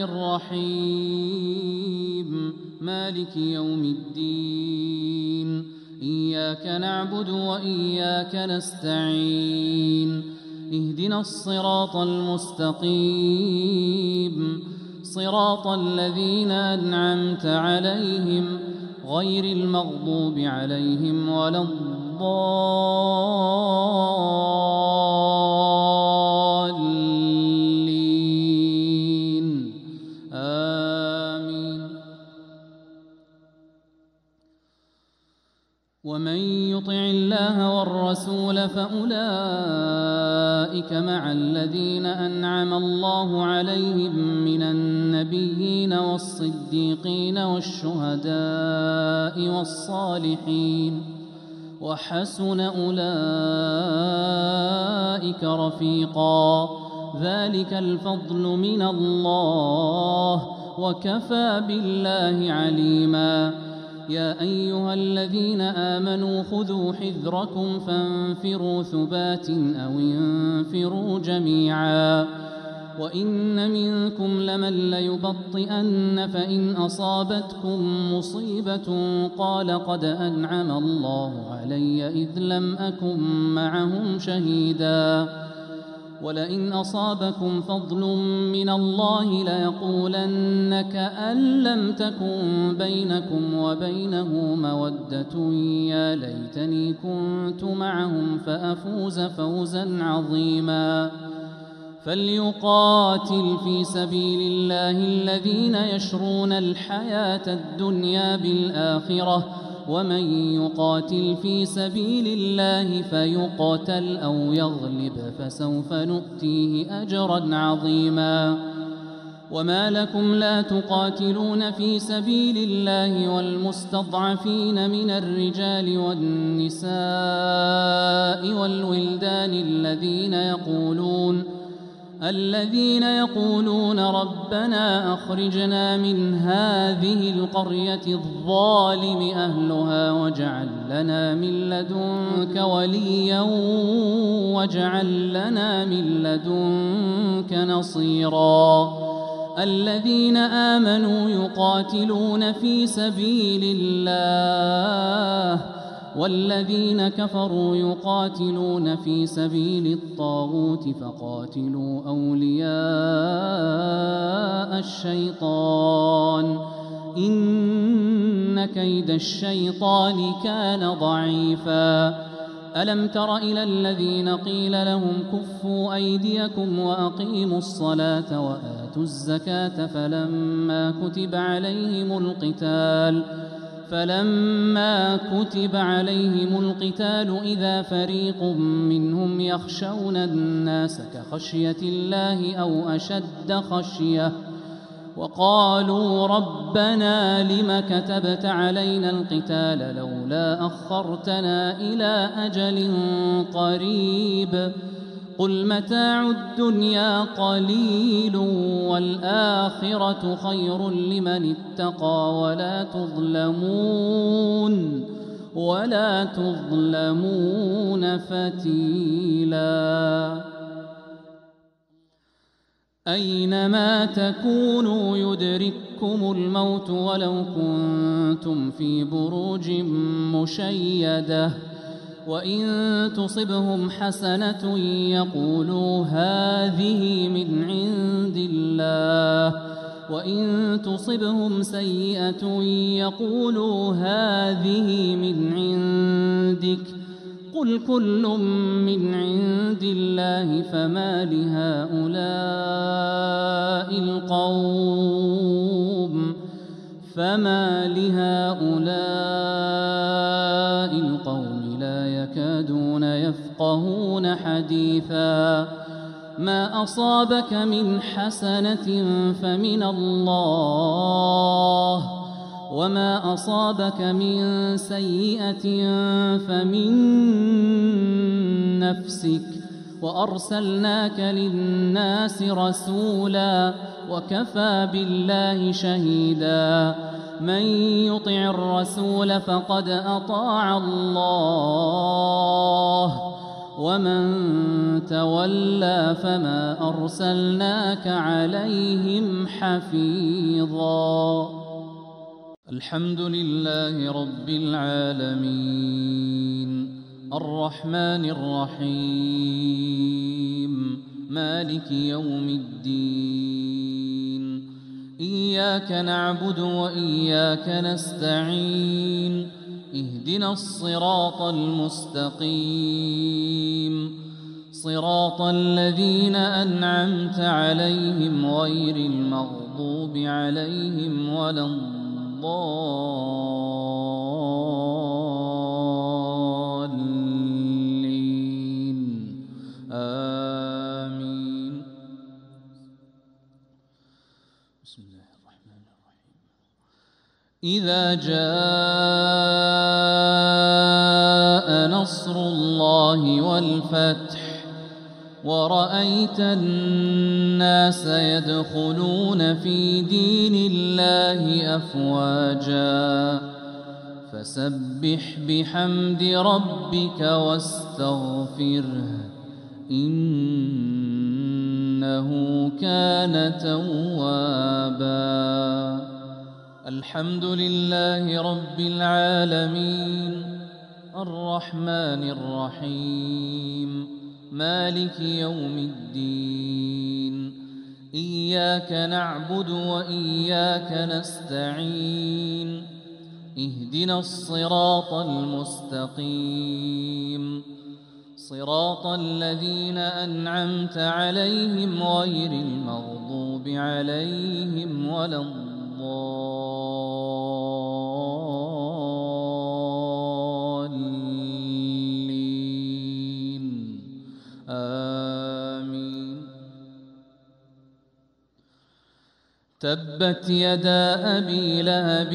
الرحيم مالك يوم الدين إياك نعبد وإياك نستعين اهدنا الصراط المستقيم صراط الذين أنعمت عليهم غير المغضوب عليهم ولا الضالين آمين. ومن يطع الله والرسول فأولئك مع الذين أنعم الله عليهم من النبيين والصديقين والشهداء والصالحين وحسن أولئك رفيقا ذلك الفضل من الله وكفى بالله عليما يا أيها الذين آمنوا خذوا حذركم فانفروا ثبات أو انفروا جميعا وإن منكم لمن ليبطئن فإن أصابتكم مصيبة قال قد أنعم الله علي إذ لم أكن معهم شهيدا ولئن أصابكم فضل من الله ليقولن كأن لم تكن بينكم وبينه مودة يا ليتني كنت معهم فأفوز فوزا عظيما فليقاتل في سبيل الله الذين يشرون الحياة الدنيا بالآخرة ومن يقاتل في سبيل الله فيقتل أو يغلب فسوف نؤتيه أجرا عظيما وما لكم لا تقاتلون في سبيل الله والمستضعفين من الرجال والنساء والولدان الذين يقولون الذين يقولون ربنا أخرجنا من هذه القرية الظالم أهلها واجعل لنا من لدنك وليا واجعل لنا من لدنك نصيرا الذين آمنوا يقاتلون في سبيل الله والذين كفروا يقاتلون في سبيل الطاغوت فقاتلوا أولياء الشيطان إن كيد الشيطان كان ضعيفا ألم تر إلى الذين قيل لهم كفوا أيديكم وأقيموا الصلاة وآتوا الزكاة فلما كتب عليهم القتال فلما كتب عليهم القتال إذا فريق منهم يخشون الناس كخشية الله أو أشد خشية وقالوا ربنا لم كتبت علينا القتال لولا أخرتنا إلى أجل قريب قل متاع الدنيا قليل والآخرة خير لمن اتقى ولا تظلمون ولا تظلمون فتيلا أينما تكونوا يدرككم الموت ولو كنتم في بروج مشيدة وإن تصبهم حسنة يقولوا هذه من عند الله وإن تصبهم سيئة يقولوا هذه من عندك قل كل من عند الله فما لهؤلاء القوم فما لهؤلاء القوم لا يكادون يفقهون حديثا ما أصابك من حسنة فمن الله وما أصابك من سيئة فمن نفسك وأرسلناك للناس رسولا وكفى بالله شهيدا من يطع الرسول فقد أطاع الله ومن تولى فما أرسلناك عليهم حفيظا الحمد لله رب العالمين الرحمن الرحيم مالك يوم الدين إياك نعبد وإياك نستعين اهدنا الصراط المستقيم صراط الذين أنعمت عليهم غير المغضوب عليهم ولا الضالين بسم الله الرحمن الرحيم. إذا جاء نصر الله والفتح ورأيت الناس يدخلون في دين الله أفواجا فسبح بحمد ربك واستغفره إنه كان توابا. الحمد لله رب العالمين الرحمن الرحيم مالك يوم الدين إياك نعبد وإياك نستعين اهدنا الصراط المستقيم صراط الذين أنعمت عليهم غير المغضوب عليهم ولا الضالين آمين. تبت يدا أبي لهب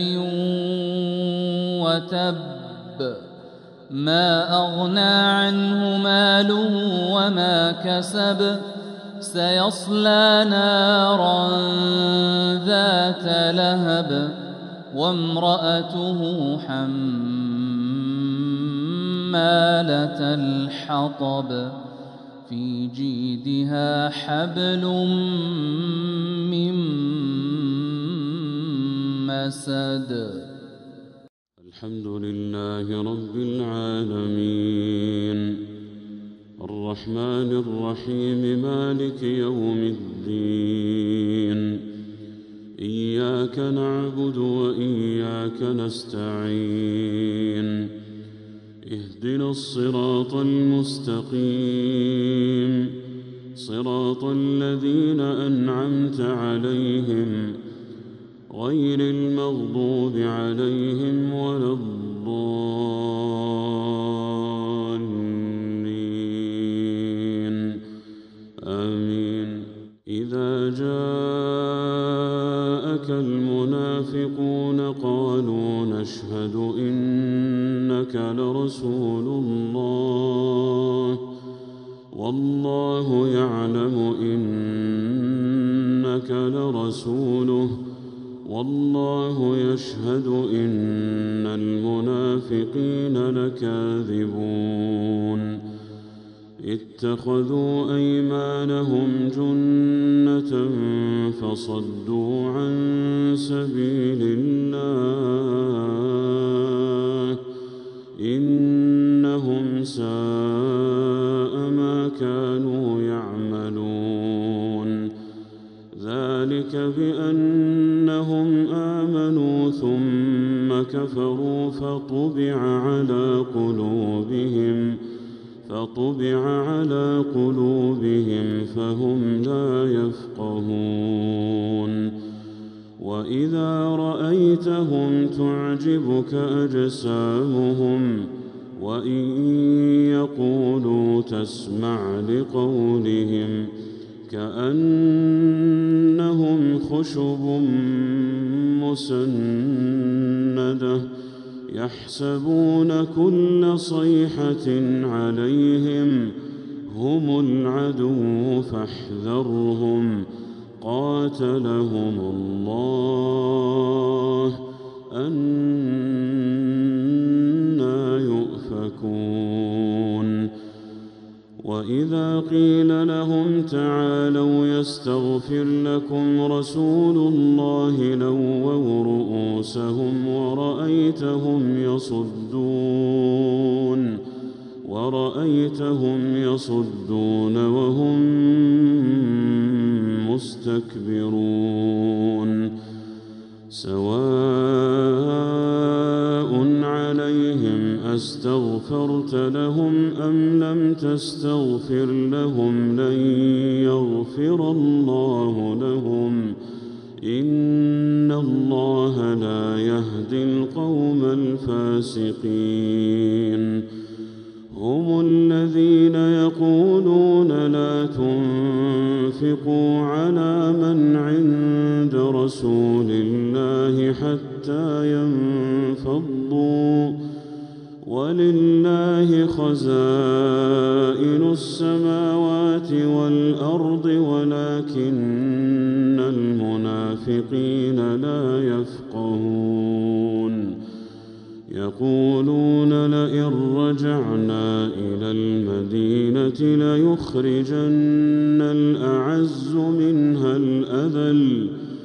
وتب ما أغنى عنه ماله وما كسب سيصلى نارا ذات لهب وامرأته حمالة الحطب في جيدها حبل من مسد. الحمد لله رب العالمين الرحمن الرحيم مالك يوم الدين إياك نعبد وإياك نستعين اهدنا الصراط المستقيم صراط الذين أنعمت عليهم غير المغضوب عليهم ولا الضالين آمين. إذا جاءك المنافقون قالوا نشهد إنك لرسول الله والله يعلم إنك لرسوله والله يشهد إن المنافقين لكاذبون. اتخذوا أيمانهم جنة فصدوا عن سبيل الله إنهم ساء ما كانوا يعملون. ذلك بأنهم آمنوا ثم كفروا فطبع على قلوبهم فطبع على قلوبهم فهم لا يفقهون. وإذا رأيتهم تعجبك أجسامهم وإن يقولوا تسمع لقولهم كأنهم خشب مسندة يحسبون كل صيحة عليهم هم العدو فاحذرهم قاتلهم الله أنى يؤفكون. وإذا قيل لهم تعالوا يستغفر لكم رسول الله لووا رؤوسهم ورأيتهم يصدون ورأيتهم يصدون وهم مستكبرون. سواء عليهم أستغفرت لهم أم لم تستغفر لهم لن يغفر الله لهم إن الله لا يهدي القوم الفاسقين. هم الذين يقولون لا تنفقوا على من عند رسول ولرسول الله حتى ينفضوا ولله خزائن السماوات والأرض ولكن المنافقين لا يفقهون يقولون لئن رجعنا إلى المدينة ليخرجن الأعز منها الأذل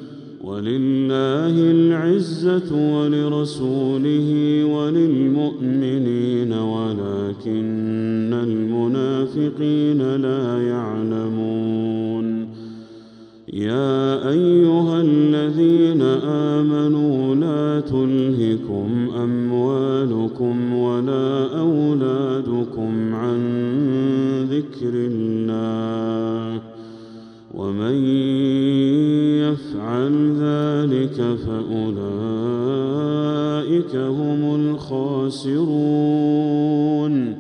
ولله العزة ولرسوله وللمؤمنين ولكن المنافقين لا يعلمون يا أيها الذين آمنوا لا تلهكم أموالكم ولا أولادكم عن ذكر الله ومن يفعل ذلك فأولئك هم الخاسرون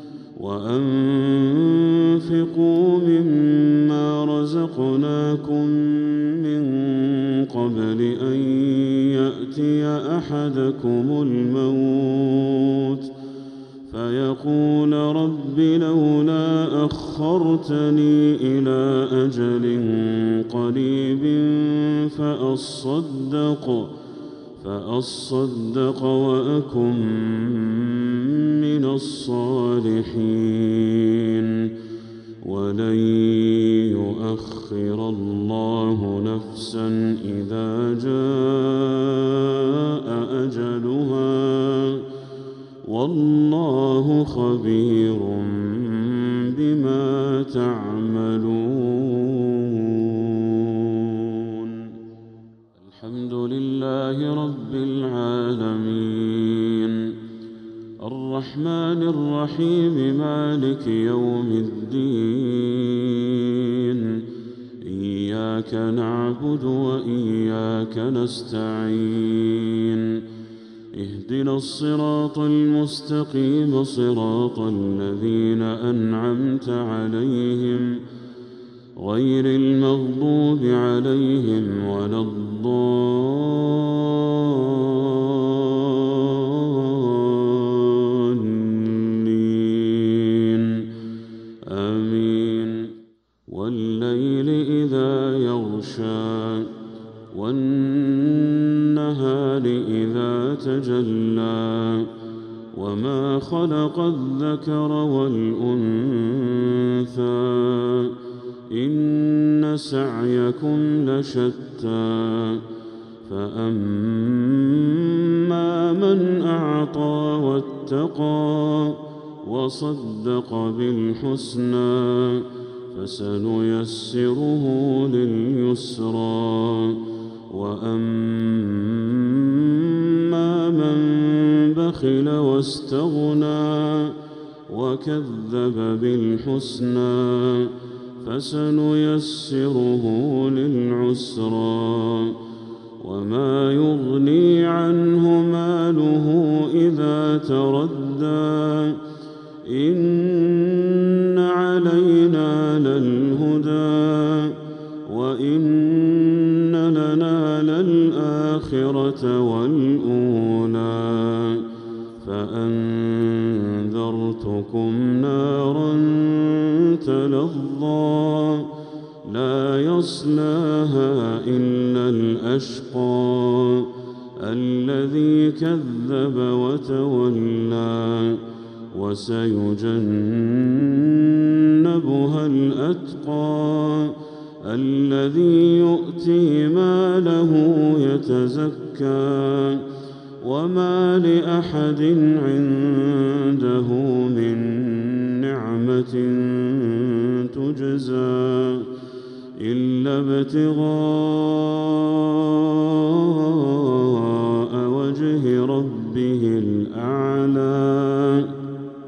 وأنفقوا مما رزقناكم من قبل أن يأتي أحدكم الموت فيقول رب لولا أخرتني إلى أجل قريب فأصدق فأصدق وأكن من الصالحين ولن يؤخر الله نفسا إذا جاء أجلها والله خبير بما تعملون الحمد لله رب العالمين الرحمن الرحيم مالك يوم الدين إياك نعبد وإياك نستعين اهدنا الصراط المستقيم صراط الذين أنعمت عليهم غير المغضوب عليهم ولا الضالين آمين والليل إذا يغشى والنهار إذا تجلى وما خلق الذكر والأنثى إن سعيكم لشتى فأما من أعطى واتقى وصدق بالحسنى فسنيسره لليسرى وأما من بخل واستغنى وكذب بالحسنى فسنيسره للعسرى وما يغني عنه ماله إذا تردى إن علينا للهدى وإن لنا للآخرة والأولى فأنذرتكم نارا تلظى لا يصلاها إلا الأشقى الذي كذب وتولى وسيجنبها الأتقى الذي يؤتي ماله يتزكى وما لأحد عنده من نعمة تجزى إلا ابتغاء وجه ربه الأعلى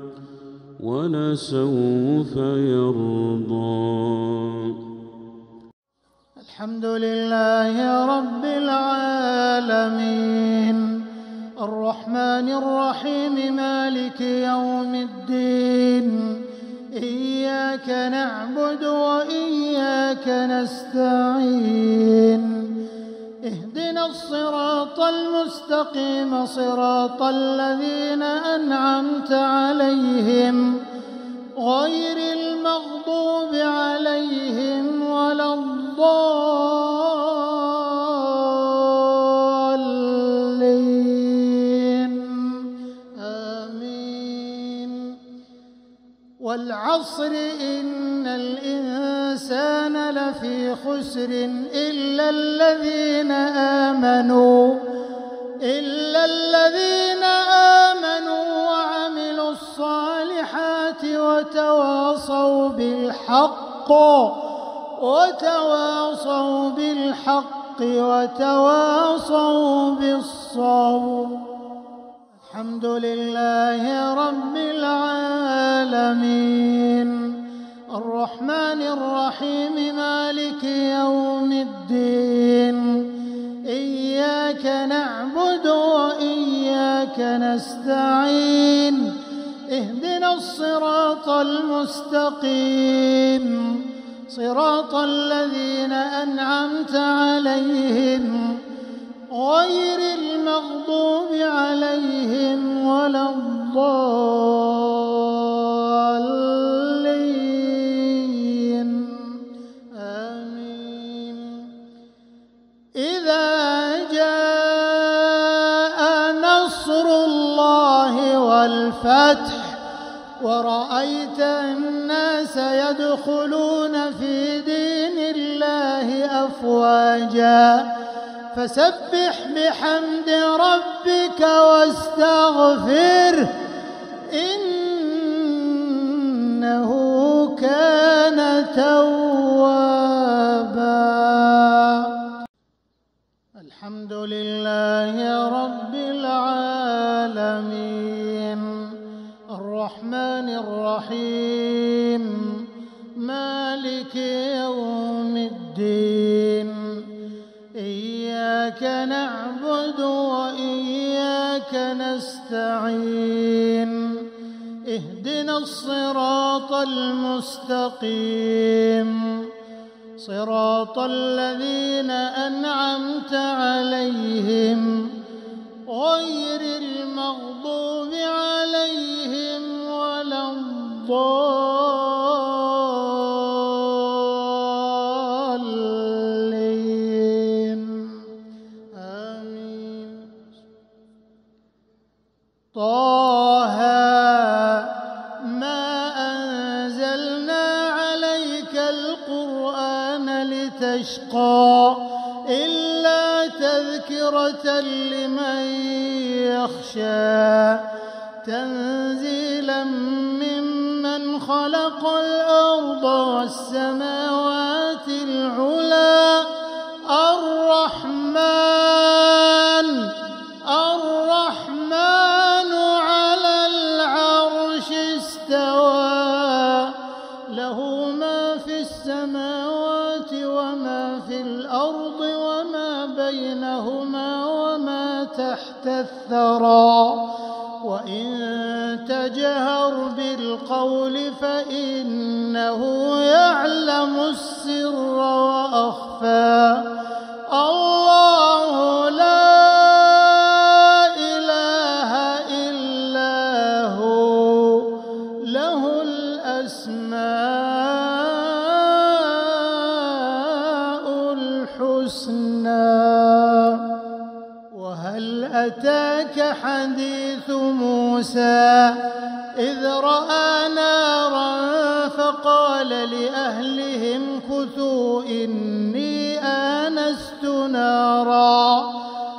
ولسوف يرضى. الحمد لله رب العالمين الرحمن الرحيم مالك يوم الدين إياك نعبد وإياك نستعين الصراط المستقيم صراط الذين أنعمت عليهم غير المغضوب عليهم ولا الضالين آمين. والعصر إن الإنسان لفي خسر إلا الذين آمنوا إلا الذين آمنوا وعملوا الصالحات وتواصوا بالحق وتواصوا بالحق وتواصوا بالصبر. الحمد لله رب العالمين الرحمن الرحيم مالك يوم الدين إياك نعبد وإياك نستعين اهدنا الصراط المستقيم صراط الذين أنعمت عليهم غير المغضوب عليهم ولا الضالين آمين. إذا جاء نصر الله والفتح ورأيت الناس يدخلون في دين الله أفواجا فسبح بحمد ربك واستغفره إنه كان توابا. الحمد لله رب العالمين الرحمن الرحيم مالك يوم الدين إياك نعبد وإياك نستعين اهدنا الصراط المستقيم صراط الذين أنعمت عليهم غير المغضوب عليهم ولا الضالين آمين. طه ما أنزلنا عليك القرآن لتشقى إلا تذكرة لمن يخشى تنزيلا ممن خلق الأرض والسماوات العلى الرحمن الرحمن على العرش استوى له ما في السماوات وما في الأرض وما بينهما وما تحت الثرى وإن تجهر بالقول فإنه يعلم السر وأخفى. الله لا إله إلا هو له الأسماء الحسنى. وهل أتاك حديث موسى إذ رأى نارا فقال لأهلهم كثوا إني آنست نارا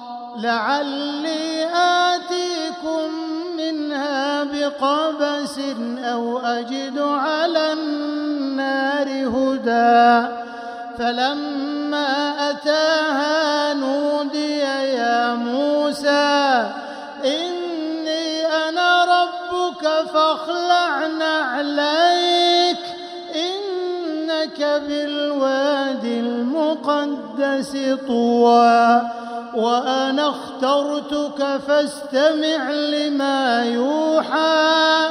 لعلي آتيكم منها بقبس أو أجد على النار هدى. فلما أتاها نودي يا موسى إني أنا ربك فاخلع نعليك إنك بالوادي المقدس طوى وأنا اخترتك فاستمع لما يوحى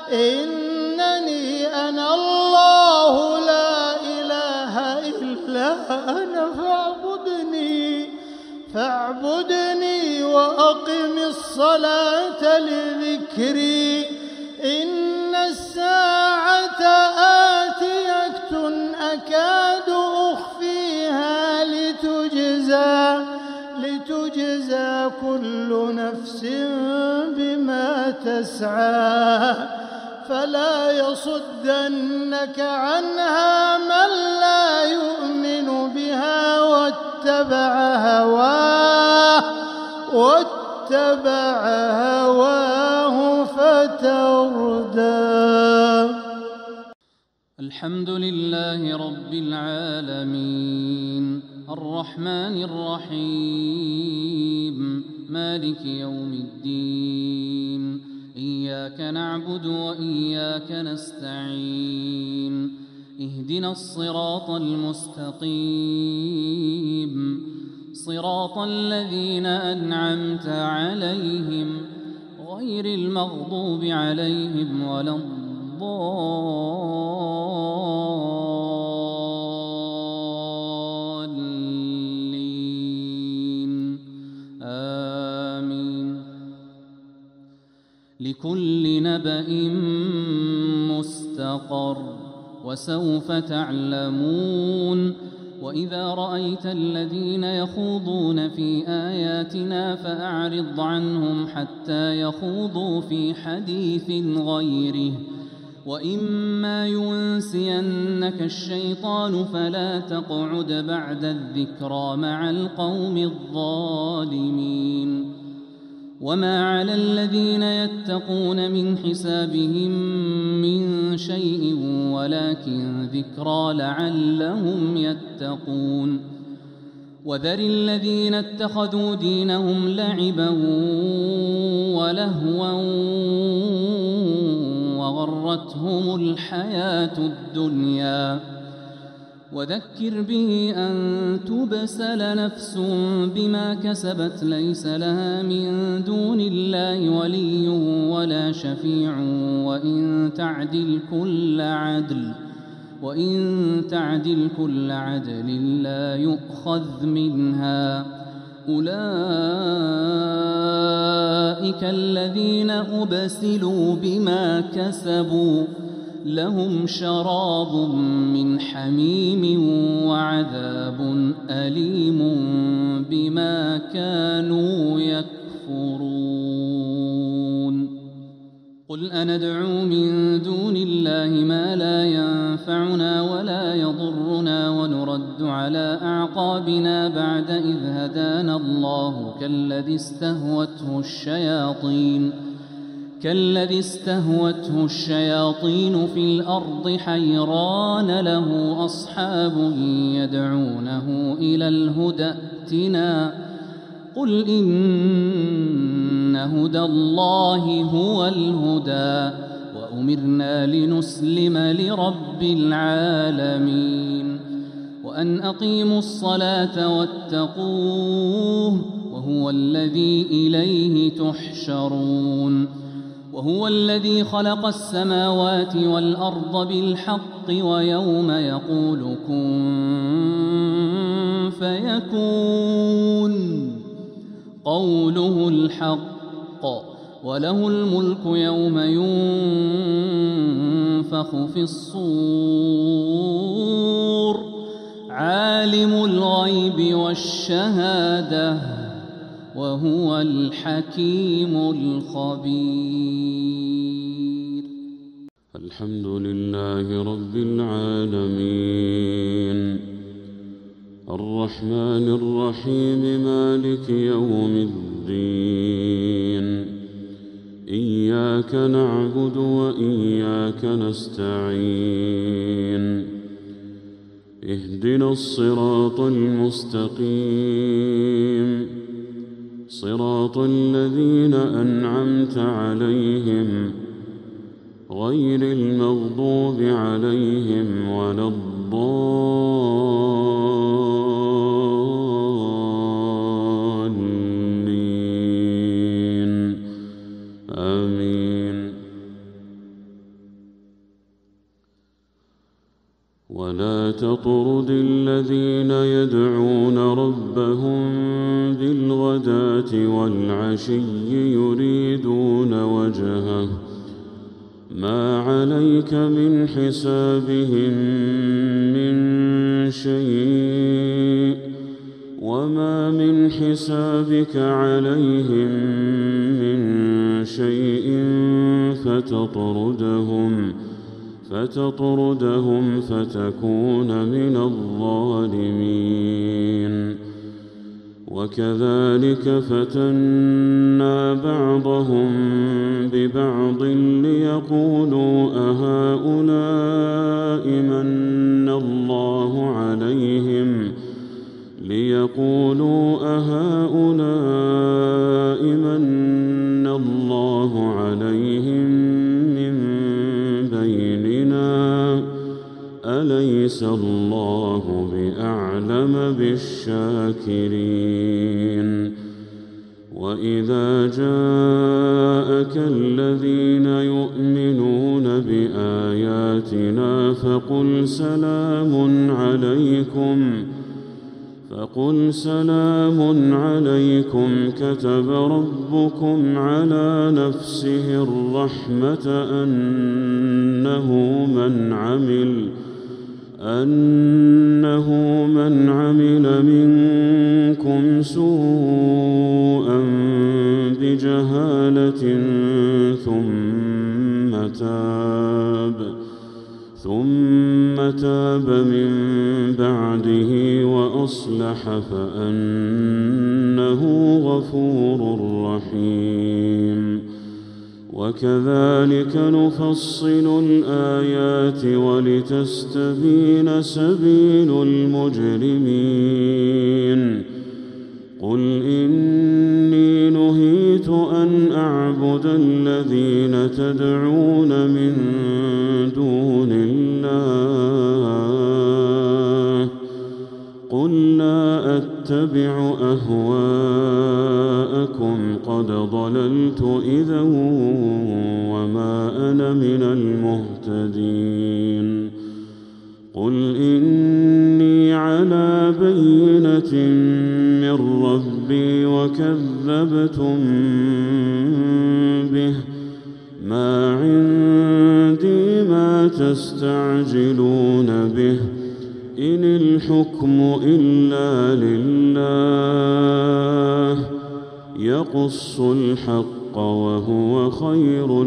إنني أنا الله لا إله إلا أنا فاعبدني فاعبدني فاعبدني وأقم الصلاة لذكري إن الساعة آتية أكاد أخفيها لتجزى لتجزى كل نفس بما تسعى فلا يصدنك عنها من لا يؤمن بها واتبع هواه واتبع هواه فتردى. الحمد لله رب العالمين الرحمن الرحيم مالك يوم الدين إياك نعبد وإياك نستعين اهدنا الصراط المستقيم صراط الذين أنعمت عليهم غير المغضوب عليهم ولا الضالين آمين. لكل نبأ مستقر وسوف تعلمون. وإذا رأيت الذين يخوضون في آياتنا فأعرض عنهم حتى يخوضوا في حديث غيره وإما ينسينك الشيطان فلا تقعد بعد الذكرى مع القوم الظالمين. وما على الذين يتقون من حسابهم من شيء ولكن ذكرى لعلهم يتقون. وذر الذين اتخذوا دينهم لعبا ولهوا وغرتهم الحياة الدنيا وذكر به أن تبسل نفس بما كسبت ليس لها من دون الله ولي ولا شفيع وإن تعدل كل عدل وإن تعدل كل عدل لا يؤخذ منها. أولئك الذين أبسلوا بما كسبوا لهم شراب من حميم وعذاب أليم بما كانوا يكفرون. قل أندعو من دون الله ما لا ينفعنا ولا يضرنا ونرد على أعقابنا بعد إذ هدانا الله كالذي استهوته الشياطين كالذي استهوته الشياطين في الأرض حيران له أصحاب يدعونه إلى الهدى ائتنا قل إن هدى الله هو الهدى وأمرنا لنسلم لرب العالمين وأن أقيموا الصلاة واتقوه وهو الذي إليه تحشرون. وهو الذي خلق السماوات والأرض بالحق ويوم يقول كن فيكون قوله الحق وله الملك يوم ينفخ في الصور عالم الغيب والشهادة وهو الحكيم الخبير. الحمد لله رب العالمين الرحمن الرحيم مالك يوم الدين إياك نعبد وإياك نستعين اهدنا الصراط المستقيم صراط الذين أنعمت عليهم غير المغضوب عليهم ولا الضالين آمين. ولا تطرد الذين يدعون ربهم ربهم بالغداة والعشي يريدون وجهه ما عليك من حسابهم من شيء وما من حسابك عليهم من شيء فتطردهم فتطردهم فتكون من الظالمين. وكذلك فتنا بعضهم ببعض ليقولوا أهؤلاء من الله عليهم ليقولوا أهؤلاء من الله عليهم من بيننا أليس الله بأعلم بالشاكرين. وإذا جاءك الذين يؤمنون بآياتنا فقل سلام عليكم فقل سلام عليكم كتب ربكم على نفسه الرحمة أنه من عمل أنه من عمل منكم سوءا بجهالة ثم تاب ثم تاب من بعده وأصلح فأنه غفور رحيم. وكذلك نفصل الآيات ولتستبين سبيل المجرمين. قل إني نهيت أن أعبد الذين تدعون من دون الله قل لا أتبع أهواءكم قد ضللت إذا وما أنا من المهتدين. قل إني على بينة من ربي وكذبتم به ما عندي ما تستعجلون به إن الحكم إلا لله يقص الحق وهو خير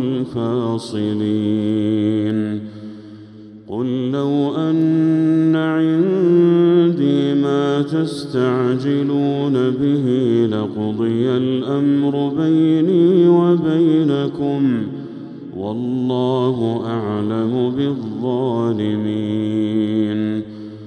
الفاصلين. قل لو أن عندي ما تستعجلون به لقضي الأمر بيني وبينكم والله أعلم بالظالمين.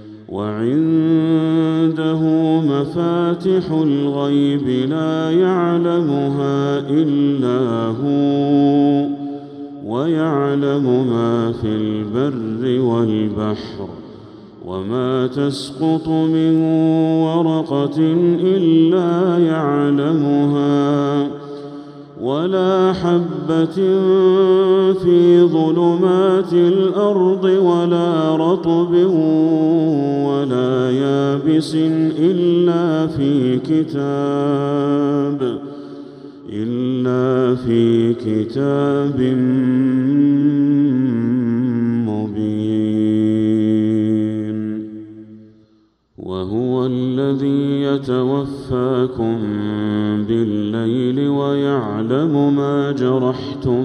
وعنده مفاتح الغيب لا يعلمها إلا هو ويعلم ما في البر والبحر وما تسقط من ورقة إلا يعلمها ولا حبة في ظلمات الأرض ولا رطب ولا يابس إلا في كتاب إلا في كتاب مبين. وهو الذي يتوفاكم بالليل ويعلم ما جرحتم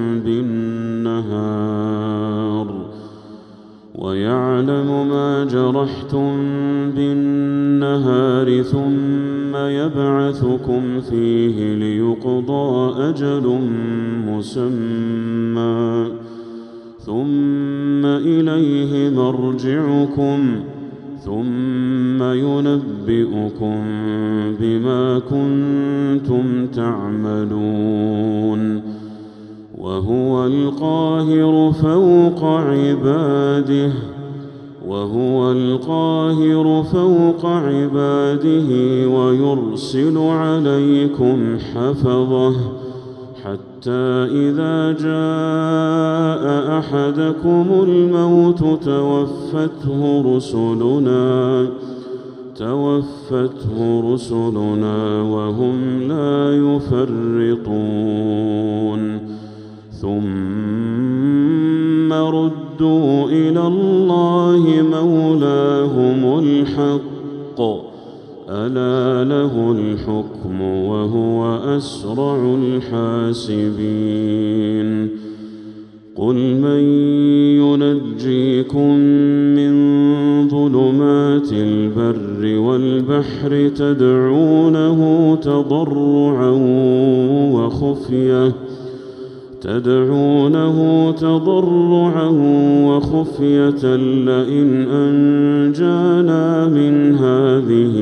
بالنهار ويعلم ما جرحتم بالنهار ثم يبعثكم فيه ليقضى أجل مسمى ثم إليه مرجعكم ثم ينبئكم بما كنتم تعملون. وهو القاهر فوق عباده وهو القاهر فوق عباده ويرسل عليكم حفظه حتى إذا جاء أحدكم الموت توفته رسلنا توفته رسلنا وهم لا يفرطون ثم ردوا إلى الله مولاهم الحق ألا له الحكم وهو أسرع الحاسبين قل من ينجيكم من ظلمات البر والبحر تدعونه تضرعا وخفية تدعونه تضرعا وخفية لئن أنجانا من هذه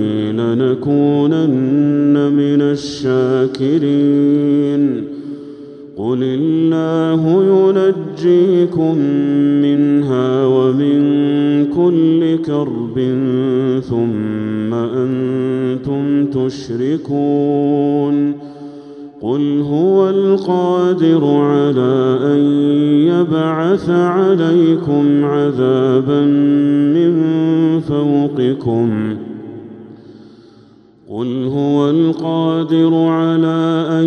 لنكونن من الشاكرين قل الله ينجيكم منها ومن كل كرب ثم أنتم تشركون قل هو القادر على أن يبعث عليكم عذابا من فوقكم قل هو القادر على أن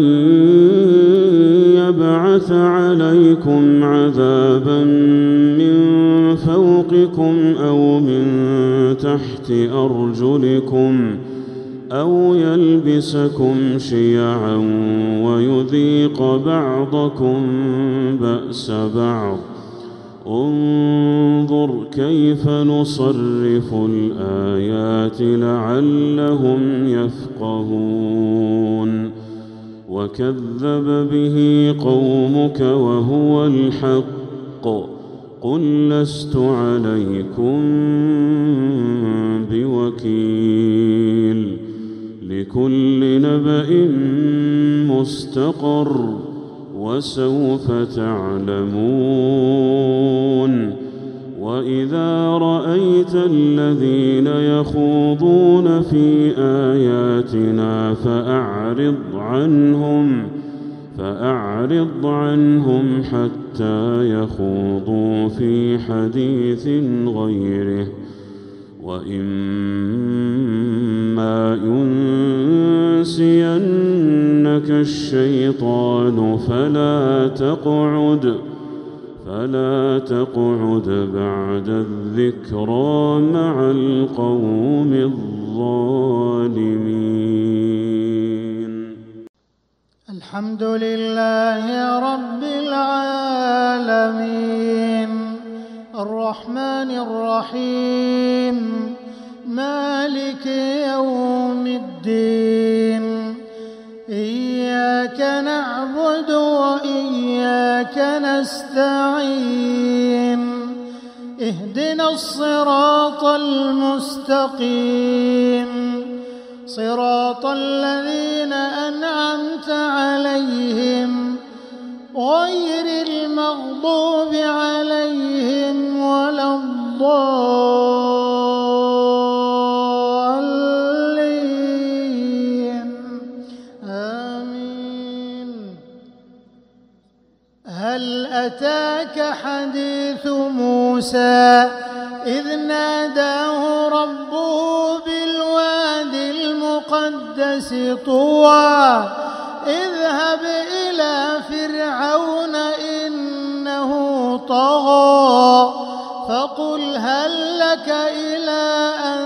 يبعث عليكم عذابا من فوقكم أو من تحت أرجلكم أو يلبسكم شيعا ويذيق بعضكم بأس بعض انظر كيف نصرف الآيات لعلهم يفقهون وكذب به قومك وهو الحق قل لست عليكم بوكيل لكل نبأ مستقر وسوف تعلمون وإذا رأيت الذين يخوضون في آياتنا فأعرض عنهم فأعرض عنهم حتى يخوضوا في حديث غيره وإما ينسينك الشيطان فلا تقعد فلا تقعد بعد الذكرى مع القوم الظالمين. الحمد لله رب العالمين الرحمن الرحيم مالك يوم الدين إياك نعبد وإياك نستعين اهدنا الصراط المستقيم صراط الذين أنعمت عليهم غير المغضوب عليهم ولا الضالين آمين. هل أتاك حديث موسى إذ ناداه ربه بالواد المقدس طوى اذهب إلى فرعون إنه طغى فقل هل لك إلى أن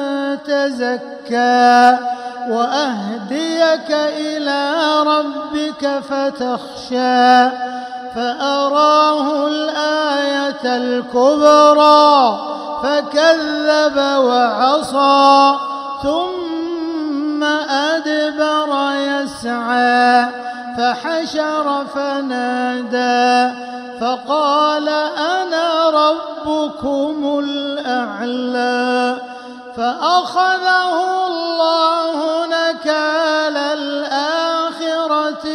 تزكى وأهديك إلى ربك فتخشى فأراه الآية الكبرى فكذب وعصى ثم أدبر يسعى فحشر فنادى فقال أنا ربكم الأعلى فأخذه الله نكال الآخرة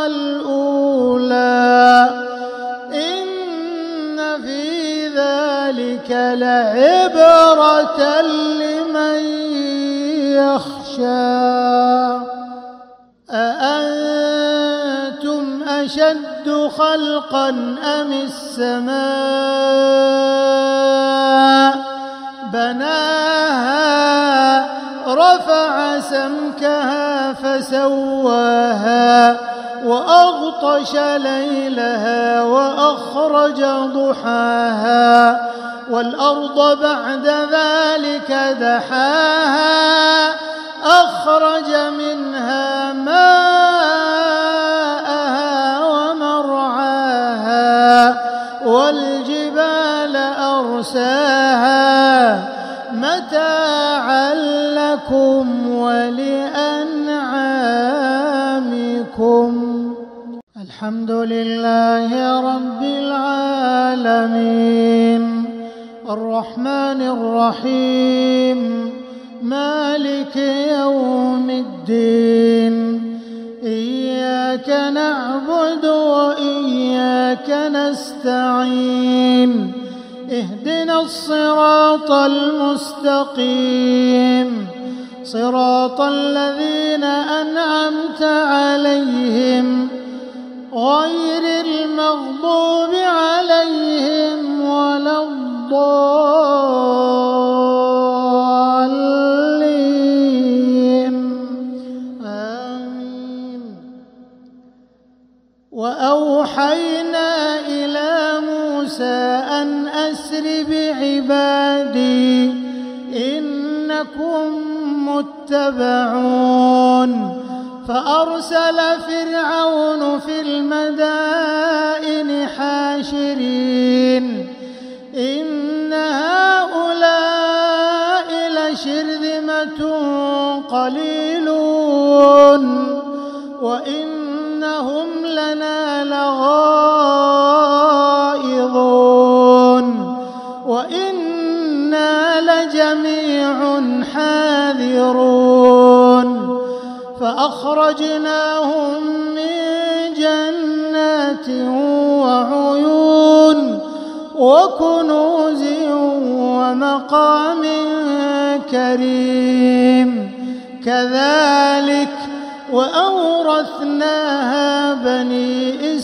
والأولى إن في ذلك لعبرة لمن يخشى. أأنتم أشد خلقا أم السماء بناها رفع سمكها فسواها وأغطش ليلها وأخرج ضحاها والأرض بعد ذلك دحاها أخرج منها ماءها ومرعاها والجبال أرساها متاعا لكم ولأنعامكم. الحمد لله رب العالمين الرحمن الرحيم مالك يوم الدين إياك نعبد وإياك نستعين اهدنا الصراط المستقيم صراط الذين أنعمت عليهم غير المغضوب عليهم ولا الضالين آمين. وأوحينا إلى موسى أن أسر بعبادي إنكم متبعون فأرسل فرعون في المدائن حاشرين إن هؤلاء لشرذمة قليلون وإنهم لنا لغائظون وإنا لجميع حاذرون فأخرجناهم من جنات وعيون وكنوز ومقام كريم كذلك وأورثناها بني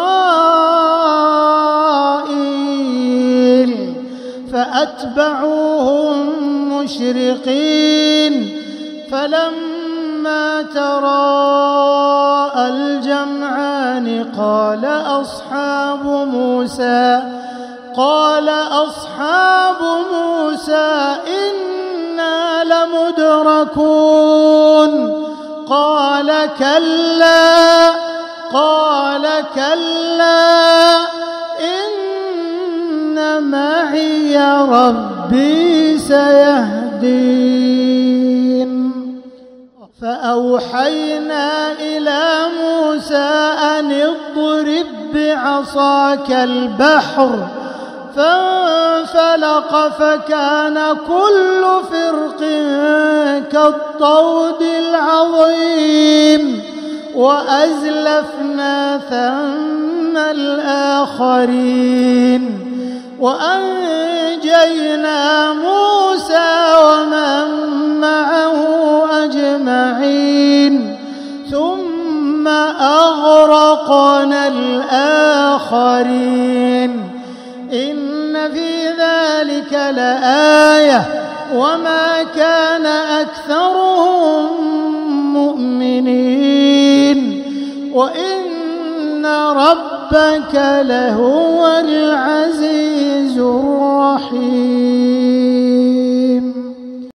إسرائيل فأتبعوهم مشرقين فلما تراءى الجمعان قال أصحاب موسى قال أصحاب موسى إنا لمدركون قال كلا قال كلا إن معي ربي سيهدين. فأوحينا إلى موسى أن اضرب بعصاك البحر فانفلق فكان كل فرق كالطود العظيم وأزلفنا ثم الآخرين وأنجينا موسى ومن معه أجمعين ثم أغرقنا الآخرين إن في ذلك لآية وما كان أكثرهم مؤمنين وإن ربك ربك لهو العزيز الرحيم. العزيز الرحيم.